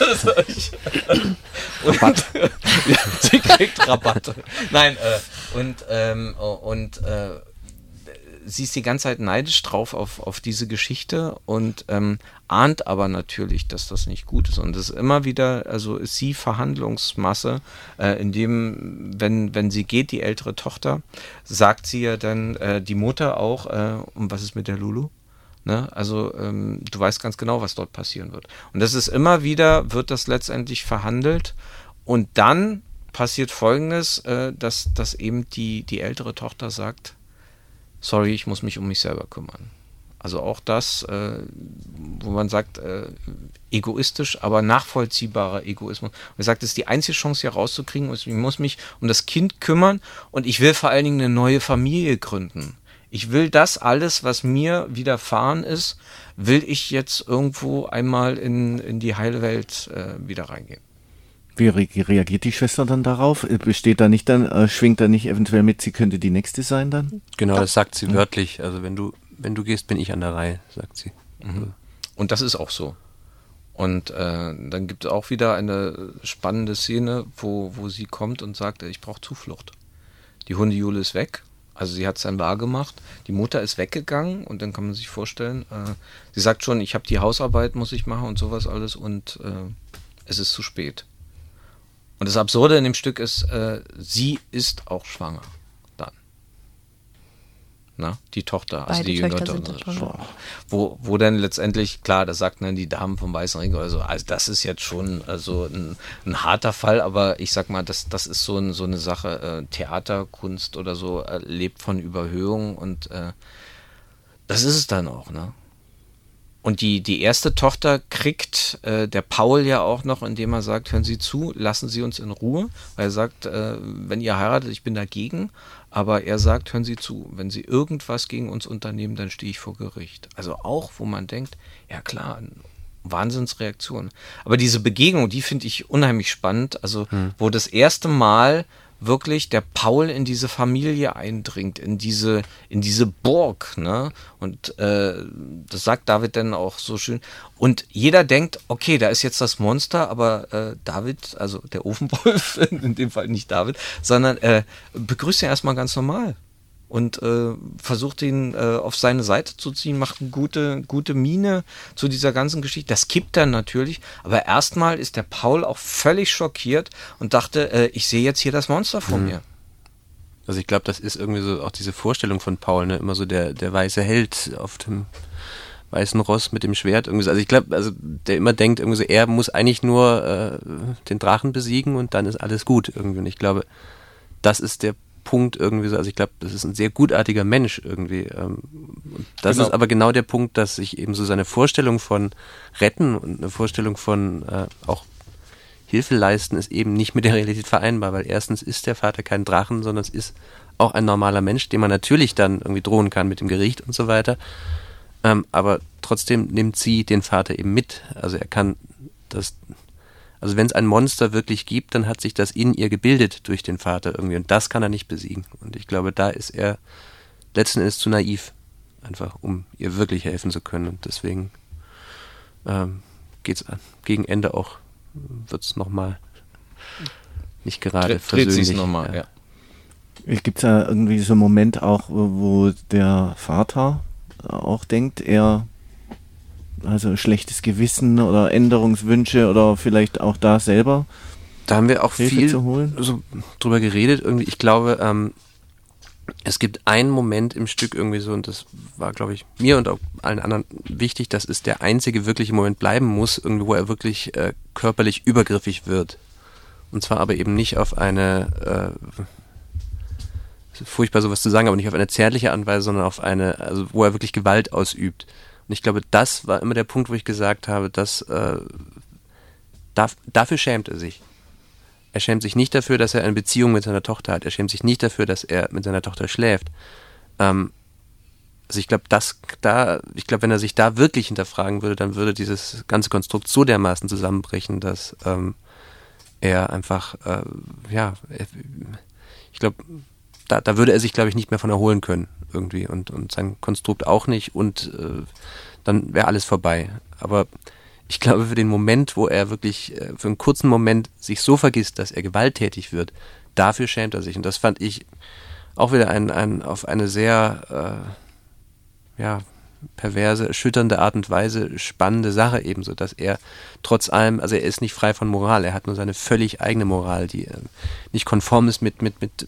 Und, ja, sie kriegt Rabatte. Nein, äh, und, ähm, und äh, sie ist die ganze Zeit neidisch drauf auf, auf diese Geschichte und ähm, ahnt aber natürlich, dass das nicht gut ist. Und das ist immer wieder, also ist sie Verhandlungsmasse, äh, in dem, wenn, wenn sie geht, die ältere Tochter, sagt sie ja dann äh, die Mutter auch, äh, und was ist mit der Lulu? Ne? Also ähm, du weißt ganz genau, was dort passieren wird. Und das ist immer wieder, wird das letztendlich verhandelt und dann passiert Folgendes, äh, dass, dass eben die, die ältere Tochter sagt, sorry, ich muss mich um mich selber kümmern. Also auch das, äh, wo man sagt, äh, egoistisch, aber nachvollziehbarer Egoismus. Und er sagt, das ist die einzige Chance, hier rauszukriegen. Ich muss mich um das Kind kümmern und ich will vor allen Dingen eine neue Familie gründen. Ich will das alles, was mir widerfahren ist, will ich jetzt irgendwo einmal in, in die heile Welt äh, wieder reingehen. Wie re- reagiert die Schwester dann darauf? Besteht da nicht dann, äh, schwingt da nicht eventuell mit, sie könnte die nächste sein dann? Genau, das sagt sie wörtlich. Also wenn du, wenn du gehst, bin ich an der Reihe, sagt sie. Mhm. Und das ist auch so. Und äh, dann gibt es auch wieder eine spannende Szene, wo, wo sie kommt und sagt, ich brauche Zuflucht. Die Hundejule ist weg. Also sie hat es dann wahr gemacht. Die Mutter ist weggegangen und dann kann man sich vorstellen, äh, sie sagt schon, ich habe die Hausarbeit, muss ich machen und sowas alles und äh, es ist zu spät. Und das Absurde in dem Stück ist, äh, sie ist auch schwanger dann. Na, die Tochter, also Beide die Töchter jüngere sind Tochter. dann schwanger. Wo, wo dann letztendlich, klar, das sagten dann die Damen vom Weißen Ring oder so, also das ist jetzt schon also ein, ein harter Fall, aber ich sag mal, das, das ist so, ein, so eine Sache, äh, Theaterkunst oder so, äh, lebt von Überhöhung und äh, das ist es dann auch, ne? Und die, die erste Tochter kriegt äh, der Paul ja auch noch, indem er sagt, hören Sie zu, lassen Sie uns in Ruhe. Weil er sagt, äh, wenn ihr heiratet, ich bin dagegen. Aber er sagt, hören Sie zu, wenn Sie irgendwas gegen uns unternehmen, dann stehe ich vor Gericht. Also auch, wo man denkt, ja klar, Wahnsinnsreaktion. Aber diese Begegnung, die finde ich unheimlich spannend. Also hm. wo das erste Mal wirklich der Paul in diese Familie eindringt, in diese, in diese Burg, ne? Und äh, das sagt David dann auch so schön. Und jeder denkt, okay, da ist jetzt das Monster, aber äh, David, also der Ofenwolf, in dem Fall nicht David, sondern äh, begrüßt ihn erstmal ganz normal. Und äh, versucht ihn äh, auf seine Seite zu ziehen, macht eine gute, gute Miene zu dieser ganzen Geschichte. Das kippt dann natürlich, aber erstmal ist der Paul auch völlig schockiert und dachte, äh, ich sehe jetzt hier das Monster vor mhm. mir. Also ich glaube, das ist irgendwie so auch diese Vorstellung von Paul, ne? Immer so der, der weiße Held auf dem weißen Ross mit dem Schwert. Irgendwie so. Also ich glaube, also der immer denkt, irgendwie so, er muss eigentlich nur äh, den Drachen besiegen und dann ist alles gut irgendwie. Und ich glaube, das ist der Punkt irgendwie so, also ich glaube, das ist ein sehr gutartiger Mensch irgendwie. Das genau. ist aber genau der Punkt, dass sich eben so seine Vorstellung von Retten und eine Vorstellung von äh, auch Hilfe leisten ist eben nicht mit der Realität vereinbar, weil erstens ist der Vater kein Drachen, sondern es ist auch ein normaler Mensch, dem man natürlich dann irgendwie drohen kann mit dem Gericht und so weiter. Ähm, aber trotzdem nimmt sie den Vater eben mit. Also er kann das... Also wenn es ein Monster wirklich gibt, dann hat sich das in ihr gebildet durch den Vater irgendwie und das kann er nicht besiegen. Und ich glaube, da ist er letzten Endes zu naiv, einfach um ihr wirklich helfen zu können. Und deswegen ähm, geht es gegen Ende auch, wird es nochmal nicht gerade Dreht versöhnlich. Dreht nochmal, ja. ja. Gibt es ja irgendwie so einen Moment auch, wo der Vater auch denkt, er... Also schlechtes Gewissen oder Änderungswünsche oder vielleicht auch da selber. Da haben wir auch Hilfe viel zu holen. So drüber geredet. Irgendwie, ich glaube, ähm, es gibt einen Moment im Stück irgendwie so, und das war, glaube ich, mir und auch allen anderen wichtig, dass es der einzige wirkliche Moment bleiben muss, irgendwie, wo er wirklich äh, körperlich übergriffig wird. Und zwar aber eben nicht auf eine, äh, es ist furchtbar sowas zu sagen, aber nicht auf eine zärtliche Art und Weise, sondern auf eine, also wo er wirklich Gewalt ausübt. Und ich glaube, das war immer der Punkt, wo ich gesagt habe, dass äh, darf, dafür schämt er sich. Er schämt sich nicht dafür, dass er eine Beziehung mit seiner Tochter hat. Er schämt sich nicht dafür, dass er mit seiner Tochter schläft. Ähm, also ich glaube, das da, ich glaube, wenn er sich da wirklich hinterfragen würde, dann würde dieses ganze Konstrukt so dermaßen zusammenbrechen, dass ähm, er einfach, äh, ja, er, ich glaube, da, da würde er sich, glaube ich, nicht mehr von erholen können irgendwie und, und sein Konstrukt auch nicht und äh, dann wäre alles vorbei. Aber ich glaube, für den Moment, wo er wirklich äh, für einen kurzen Moment sich so vergisst, dass er gewalttätig wird, dafür schämt er sich. Und das fand ich auch wieder ein, ein, auf eine sehr äh, ja, perverse, erschütternde Art und Weise spannende Sache ebenso, dass er trotz allem, also er ist nicht frei von Moral, er hat nur seine völlig eigene Moral, die äh, nicht konform ist mit, mit, mit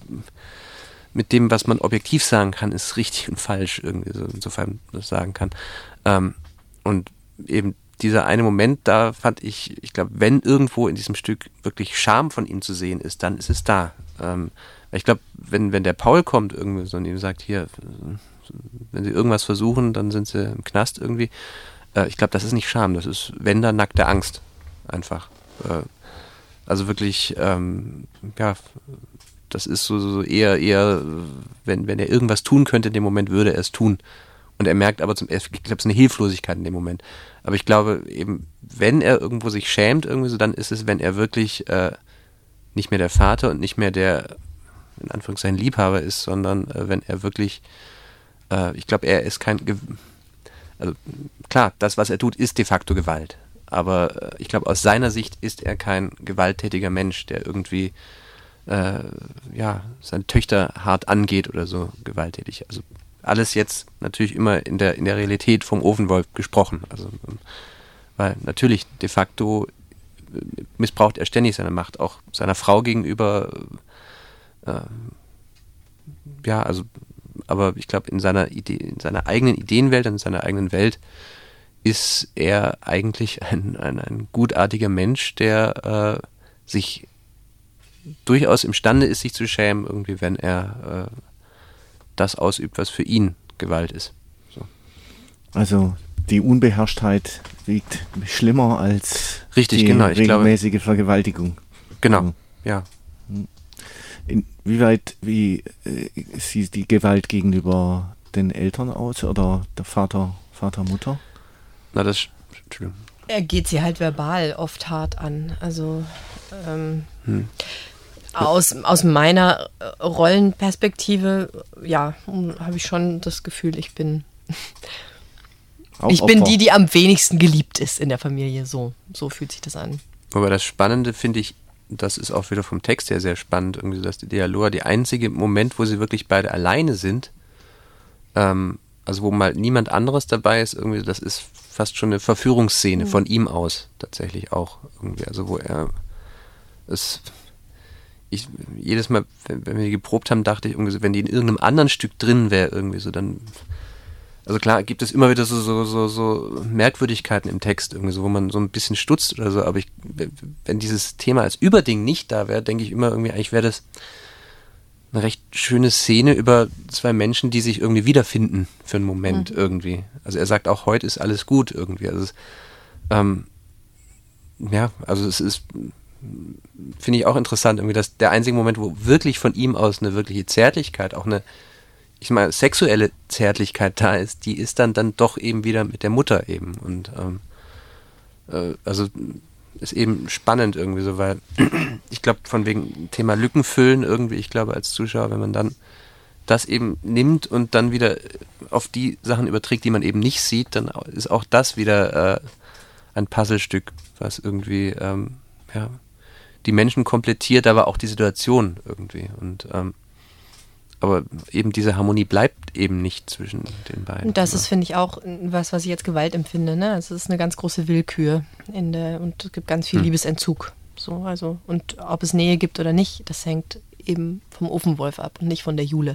mit dem, was man objektiv sagen kann, ist richtig und falsch, irgendwie so, insofern man das sagen kann. Ähm, und eben dieser eine Moment, da fand ich, ich glaube, wenn irgendwo in diesem Stück wirklich Scham von ihm zu sehen ist, dann ist es da. Ähm, ich glaube, wenn, wenn der Paul kommt irgendwie so und ihm sagt, hier, wenn sie irgendwas versuchen, dann sind sie im Knast irgendwie. Äh, ich glaube, das ist nicht Scham, das ist, wenn, dann nackte Angst. Einfach. Äh, also wirklich, ähm, ja, das ist so, so eher, eher, wenn, wenn er irgendwas tun könnte, in dem Moment würde er es tun. Und er merkt aber zum ersten, ich glaube, es ist eine Hilflosigkeit in dem Moment. Aber ich glaube eben, wenn er irgendwo sich schämt, irgendwie so, dann ist es, wenn er wirklich äh, nicht mehr der Vater und nicht mehr der, in Anführungszeichen, Liebhaber ist, sondern äh, wenn er wirklich, äh, ich glaube, er ist kein, Ge- also klar, das, was er tut, ist de facto Gewalt. Aber äh, ich glaube, aus seiner Sicht ist er kein gewalttätiger Mensch, der irgendwie äh, ja, seine Töchter hart angeht oder so gewalttätig. Also alles jetzt natürlich immer in der in der Realität vom Ofenwolf gesprochen. Also weil natürlich de facto missbraucht er ständig seine Macht, auch seiner Frau gegenüber. Äh, ja, also aber ich glaube in seiner Idee, in seiner eigenen Ideenwelt, in seiner eigenen Welt ist er eigentlich ein ein, ein gutartiger Mensch, der äh, sich durchaus imstande ist, sich zu schämen, irgendwie, wenn er äh, das ausübt, was für ihn Gewalt ist. So. Also die Unbeherrschtheit wiegt schlimmer als Richtig, die genau, ich regelmäßige glaube, Vergewaltigung. Genau, ja. Inwieweit wie äh, sieht die Gewalt gegenüber den Eltern aus oder der Vater, Vater, Mutter? Na, das, Entschuldigung. Er geht sie halt verbal oft hart an. Also ähm, hm. aus, aus meiner Rollenperspektive, ja, habe ich schon das Gefühl, ich bin Auch ich bin Opfer. die, die am wenigsten geliebt ist in der Familie. So, so fühlt sich das an. Aber das Spannende finde ich, das ist auch wieder vom Text her sehr spannend, irgendwie, dass die Dialoga, die einzige Moment, wo sie wirklich beide alleine sind, ähm, also wo mal niemand anderes dabei ist, irgendwie, das ist fast schon eine Verführungsszene mhm. von ihm aus, tatsächlich auch irgendwie, also wo er es, ich, jedes Mal, wenn, wenn wir die geprobt haben, dachte ich irgendwie so, wenn die in irgendeinem anderen Stück drin wäre, irgendwie so, dann, also klar, gibt es immer wieder so, so, so, so Merkwürdigkeiten im Text, irgendwie so, wo man so ein bisschen stutzt oder so, aber ich, wenn dieses Thema als Überding nicht da wäre, denke ich immer irgendwie, eigentlich wäre das eine recht schöne Szene über zwei Menschen, die sich irgendwie wiederfinden für einen Moment mhm. irgendwie. Also er sagt auch, heute ist alles gut irgendwie. Also es, ähm, ja, also es ist, finde ich auch interessant, irgendwie, dass der einzige Moment, wo wirklich von ihm aus eine wirkliche Zärtlichkeit, auch eine, ich meine, sexuelle Zärtlichkeit da ist, die ist dann dann doch eben wieder mit der Mutter eben. Und ähm, äh, also ist eben spannend irgendwie so, weil ich glaube, von wegen Thema Lücken füllen irgendwie, ich glaube als Zuschauer, wenn man dann das eben nimmt und dann wieder auf die Sachen überträgt, die man eben nicht sieht, dann ist auch das wieder äh, ein Puzzlestück, was irgendwie ähm, ja, die Menschen komplettiert, aber auch die Situation irgendwie. Und ähm, aber eben diese Harmonie bleibt eben nicht zwischen den beiden. Und das oder? ist, finde ich, auch was, was ich als Gewalt empfinde. Ne? Es ist eine ganz große Willkür in der, und es gibt ganz viel hm. Liebesentzug. So, also, und ob es Nähe gibt oder nicht, das hängt eben vom Ofenwolf ab und nicht von der Jule.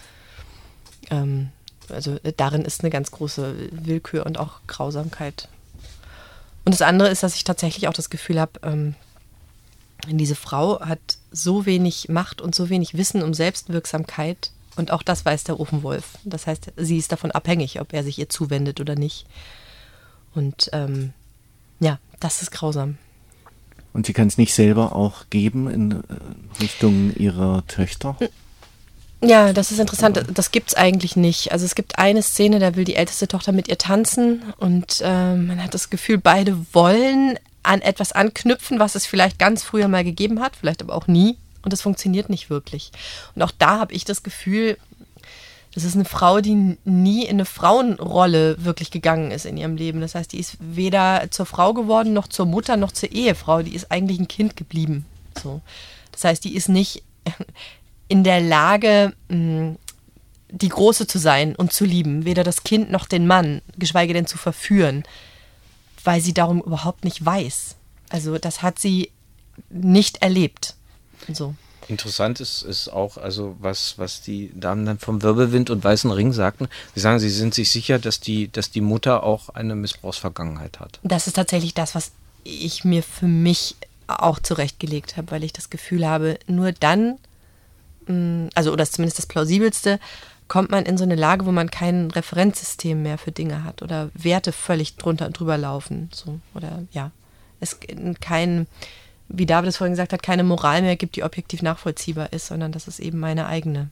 Ähm, also darin ist eine ganz große Willkür und auch Grausamkeit. Und das andere ist, dass ich tatsächlich auch das Gefühl habe, ähm, diese Frau hat so wenig Macht und so wenig Wissen um Selbstwirksamkeit und auch das weiß der Ofenwolf. Das heißt, sie ist davon abhängig, ob er sich ihr zuwendet oder nicht. Und ähm, ja, das ist grausam. Und sie kann es nicht selber auch geben in Richtung ihrer Töchter? Ja, das ist interessant. Das gibt es eigentlich nicht. Also es gibt eine Szene, da will die älteste Tochter mit ihr tanzen und äh, man hat das Gefühl, beide wollen an etwas anknüpfen, was es vielleicht ganz früher mal gegeben hat, vielleicht aber auch nie. Und das funktioniert nicht wirklich. Und auch da habe ich das Gefühl, das ist eine Frau, die nie in eine Frauenrolle wirklich gegangen ist in ihrem Leben. Das heißt, die ist weder zur Frau geworden, noch zur Mutter, noch zur Ehefrau. Die ist eigentlich ein Kind geblieben. So. Das heißt, die ist nicht in der Lage, die Große zu sein und zu lieben. Weder das Kind noch den Mann, geschweige denn zu verführen, weil sie darum überhaupt nicht weiß. Also das hat sie nicht erlebt. So. Interessant ist, ist auch, also was, was die Damen dann vom Wirbelwind und Weißen Ring sagten. Sie sagen, sie sind sich sicher, dass die, dass die Mutter auch eine Missbrauchsvergangenheit hat. Das ist tatsächlich das, was ich mir für mich auch zurechtgelegt habe, weil ich das Gefühl habe, nur dann, also oder zumindest das Plausibelste, kommt man in so eine Lage, wo man kein Referenzsystem mehr für Dinge hat oder Werte völlig drunter und drüber laufen. So, oder ja, es kein wie David es vorhin gesagt hat, keine Moral mehr gibt, die objektiv nachvollziehbar ist, sondern das ist eben meine eigene.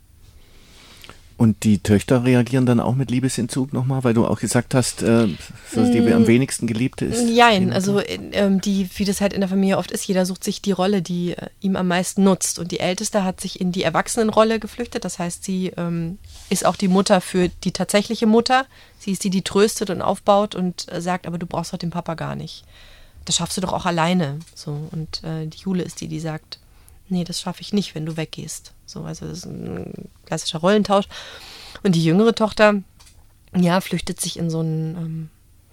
Und die Töchter reagieren dann auch mit Liebesentzug nochmal, weil du auch gesagt hast, äh, so die mm, am wenigsten geliebte ist? Nein, also ähm, die, wie das halt in der Familie oft ist, jeder sucht sich die Rolle, die äh, ihm am meisten nutzt. Und die Älteste hat sich in die Erwachsenenrolle geflüchtet. Das heißt, sie ähm, ist auch die Mutter für die tatsächliche Mutter. Sie ist die, die tröstet und aufbaut und äh, sagt, aber du brauchst doch den Papa gar nicht. Das schaffst du doch auch alleine. So. Und äh, die Jule ist die, die sagt, nee, das schaffe ich nicht, wenn du weggehst. So, also das ist ein klassischer Rollentausch. Und die jüngere Tochter, ja, flüchtet sich in so, ein, ähm,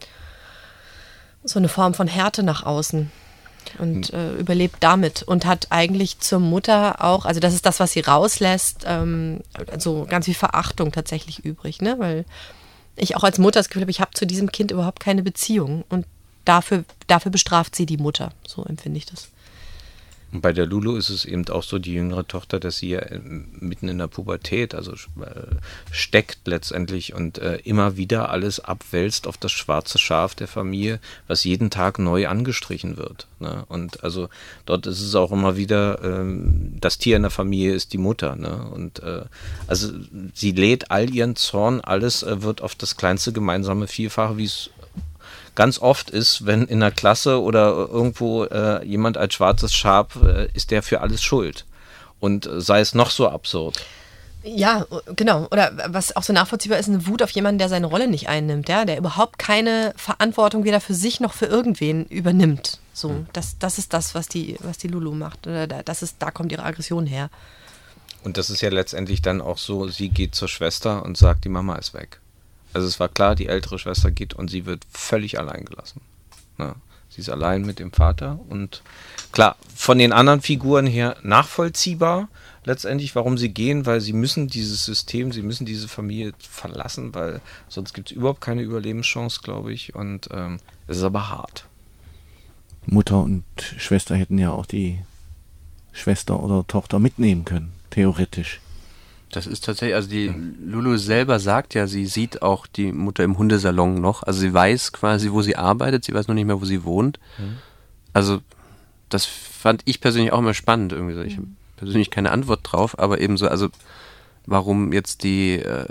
so eine Form von Härte nach außen und äh, überlebt damit und hat eigentlich zur Mutter auch, also das ist das, was sie rauslässt, ähm, also ganz viel Verachtung tatsächlich übrig, ne? Weil ich auch als Mutter das Gefühl habe, ich habe zu diesem Kind überhaupt keine Beziehung und dafür, dafür bestraft sie die Mutter, so empfinde ich das. Und bei der Lulu ist es eben auch so, die jüngere Tochter, dass sie ja mitten in der Pubertät, also äh, steckt letztendlich und äh, immer wieder alles abwälzt auf das schwarze Schaf der Familie, was jeden Tag neu angestrichen wird. Ne? Und also dort ist es auch immer wieder, ähm, das Tier in der Familie ist die Mutter. Ne? Und äh, also sie lädt all ihren Zorn, alles äh, wird auf das kleinste gemeinsame Vielfache, wie es ganz oft ist, wenn in der Klasse oder irgendwo äh, jemand als schwarzes Schaf äh, ist, der für alles schuld. Und äh, sei es noch so absurd. Ja, genau. Oder was auch so nachvollziehbar ist, eine Wut auf jemanden, der seine Rolle nicht einnimmt, ja, der überhaupt keine Verantwortung weder für sich noch für irgendwen übernimmt. So, mhm. das, das ist das, was die, was die Lulu macht. Oder das ist, da kommt ihre Aggression her. Und das ist ja letztendlich dann auch so, sie geht zur Schwester und sagt, die Mama ist weg. Also es war klar, die ältere Schwester geht und sie wird völlig allein gelassen. Ja, sie ist allein mit dem Vater und klar, von den anderen Figuren her nachvollziehbar letztendlich, warum sie gehen, weil sie müssen dieses System, sie müssen diese Familie verlassen, weil sonst gibt es überhaupt keine Überlebenschance, glaube ich. Und ähm, es ist aber hart. Mutter und Schwester hätten ja auch die Schwester oder Tochter mitnehmen können, theoretisch. Das ist tatsächlich, also die Lulu selber sagt ja, sie sieht auch die Mutter im Hundesalon noch. Also sie weiß quasi, wo sie arbeitet, sie weiß noch nicht mehr, wo sie wohnt. Mhm. Also das fand ich persönlich auch immer spannend irgendwie so. Ich habe persönlich keine Antwort drauf, aber eben so, also warum jetzt die äh,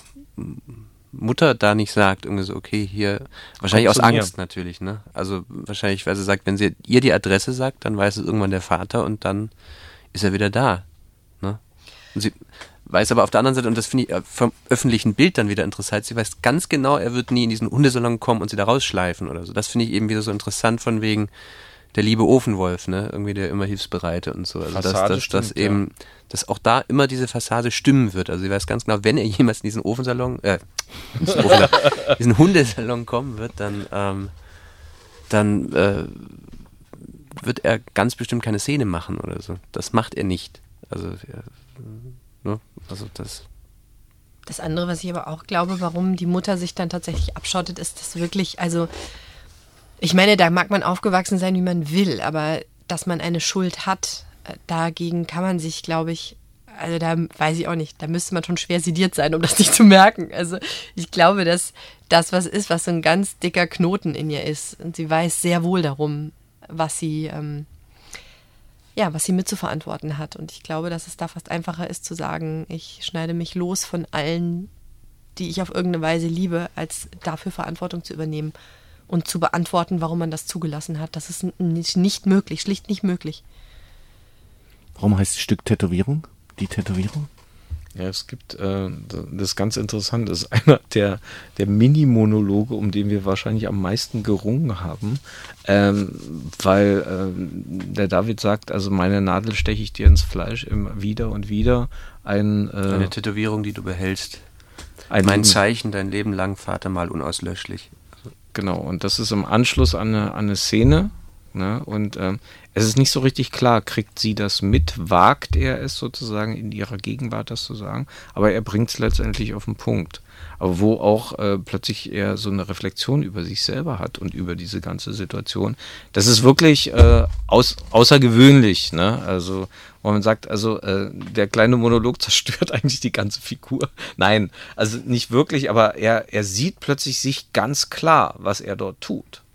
Mutter da nicht sagt, irgendwie so, okay, hier, wahrscheinlich aus Angst natürlich, ne? Also wahrscheinlich, weil sie sagt, wenn sie ihr die Adresse sagt, dann weiß es irgendwann der Vater und dann ist er wieder da, ne? Und sie weiß aber auf der anderen Seite, und das finde ich vom öffentlichen Bild dann wieder interessant, sie weiß ganz genau, er wird nie in diesen Hundesalon kommen und sie da rausschleifen oder so. Das finde ich eben wieder so interessant von wegen der liebe Ofenwolf, ne? Irgendwie der immer Hilfsbereite und so. Also Fassade dass, dass, stimmt, dass eben, ja. dass auch da immer diese Fassade stimmen wird. Also sie weiß ganz genau, wenn er jemals in diesen Ofensalon, äh, Ofensalon, diesen Hundesalon kommen wird, dann, ähm, dann äh, wird er ganz bestimmt keine Szene machen oder so. Das macht er nicht. Also ja, ne? Also das. Das andere, was ich aber auch glaube, warum die Mutter sich dann tatsächlich abschottet, ist das wirklich, also ich meine, da mag man aufgewachsen sein, wie man will, aber dass man eine Schuld hat, dagegen kann man sich, glaube ich, also da weiß ich auch nicht, da müsste man schon schwer sediert sein, um das nicht zu merken. Also ich glaube, dass das was ist, was so ein ganz dicker Knoten in ihr ist und sie weiß sehr wohl darum, was sie ähm, ja, was sie mitzuverantworten hat. Und ich glaube, dass es da fast einfacher ist zu sagen, ich schneide mich los von allen, die ich auf irgendeine Weise liebe, als dafür Verantwortung zu übernehmen und zu beantworten, warum man das zugelassen hat. Das ist nicht, nicht möglich, schlicht nicht möglich. Warum heißt das Stück Tätowierung? Die Tätowierung? Ja, es gibt, äh, das ist ganz interessant, das ist einer der, der Mini-Monologe, um den wir wahrscheinlich am meisten gerungen haben, ähm, weil ähm, der David sagt, also meine Nadel steche ich dir ins Fleisch immer wieder und wieder. Ein, äh, Eine Tätowierung, die du behältst. Ein mein Zeichen, dein Leben lang, Vater mal unauslöschlich. Genau, und das ist im Anschluss an eine, an eine Szene, ne? Und ähm, es ist nicht so richtig klar, kriegt sie das mit, wagt er es sozusagen in ihrer Gegenwart das zu sagen, aber er bringt es letztendlich auf den Punkt. Aber wo auch äh, plötzlich er so eine Reflexion über sich selber hat und über diese ganze Situation. Das ist wirklich äh, aus, außergewöhnlich, ne? Also, wo man sagt, also äh, der kleine Monolog zerstört eigentlich die ganze Figur. Nein, also nicht wirklich, aber er, er sieht plötzlich sich ganz klar, was er dort tut.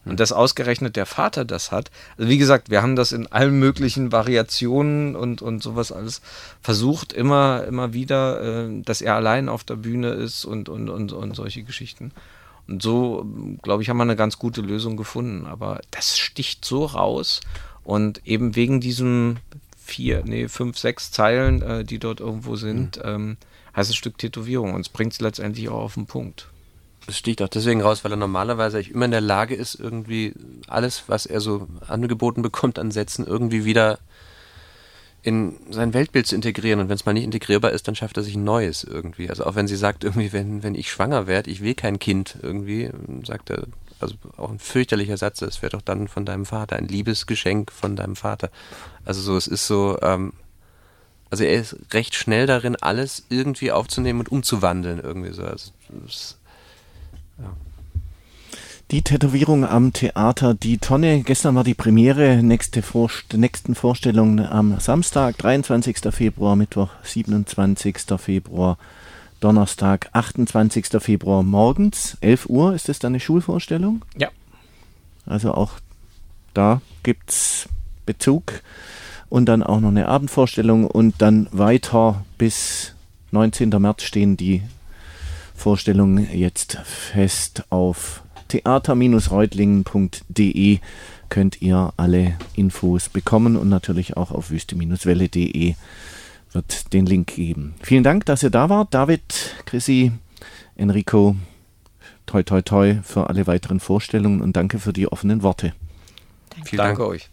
Und dass ausgerechnet der Vater das hat. Also wie gesagt, wir haben das in allen möglichen Variationen und, und sowas alles versucht, immer, immer wieder, äh, dass er allein auf der Bühne ist und, und, und, und solche Geschichten. Und so, glaube ich, haben wir eine ganz gute Lösung gefunden. Aber das sticht so raus. Und eben wegen diesem vier, nee, fünf, sechs Zeilen, äh, die dort irgendwo sind, mhm. ähm, heißt es Stück Tätowierung. Und es bringt es letztendlich auch auf den Punkt. Das sticht auch deswegen raus, weil er normalerweise immer in der Lage ist, irgendwie alles, was er so angeboten bekommt an Sätzen, irgendwie wieder in sein Weltbild zu integrieren. Und wenn es mal nicht integrierbar ist, dann schafft er sich ein neues irgendwie. Also auch wenn sie sagt, irgendwie, wenn, wenn ich schwanger werde, ich will kein Kind irgendwie, sagt er, also auch ein fürchterlicher Satz, es wäre doch dann von deinem Vater, ein Liebesgeschenk von deinem Vater. Also so, es ist so, ähm, also er ist recht schnell darin, alles irgendwie aufzunehmen und umzuwandeln irgendwie so. Also es, ja. Die Tätowierung am Theater Die Tonne. Gestern war die Premiere, nächste Vorst- nächsten Vorstellung am Samstag, dreiundzwanzigster Februar, Mittwoch, siebenundzwanzigster Februar, Donnerstag, achtundzwanzigster Februar morgens, elf Uhr. Ist das dann eine Schulvorstellung? Ja. Also auch da gibt's Bezug und dann auch noch eine Abendvorstellung und dann weiter bis neunzehnten März stehen die Vorstellungen jetzt fest. Auf theater reutlingen punkt de könnt ihr alle Infos bekommen und natürlich auch auf wüste Welle punkt de wird den Link geben. Vielen Dank, dass ihr da wart. David, Chrissy, Enrico, toi toi toi für alle weiteren Vorstellungen und danke für die offenen Worte. Danke. Vielen Dank euch.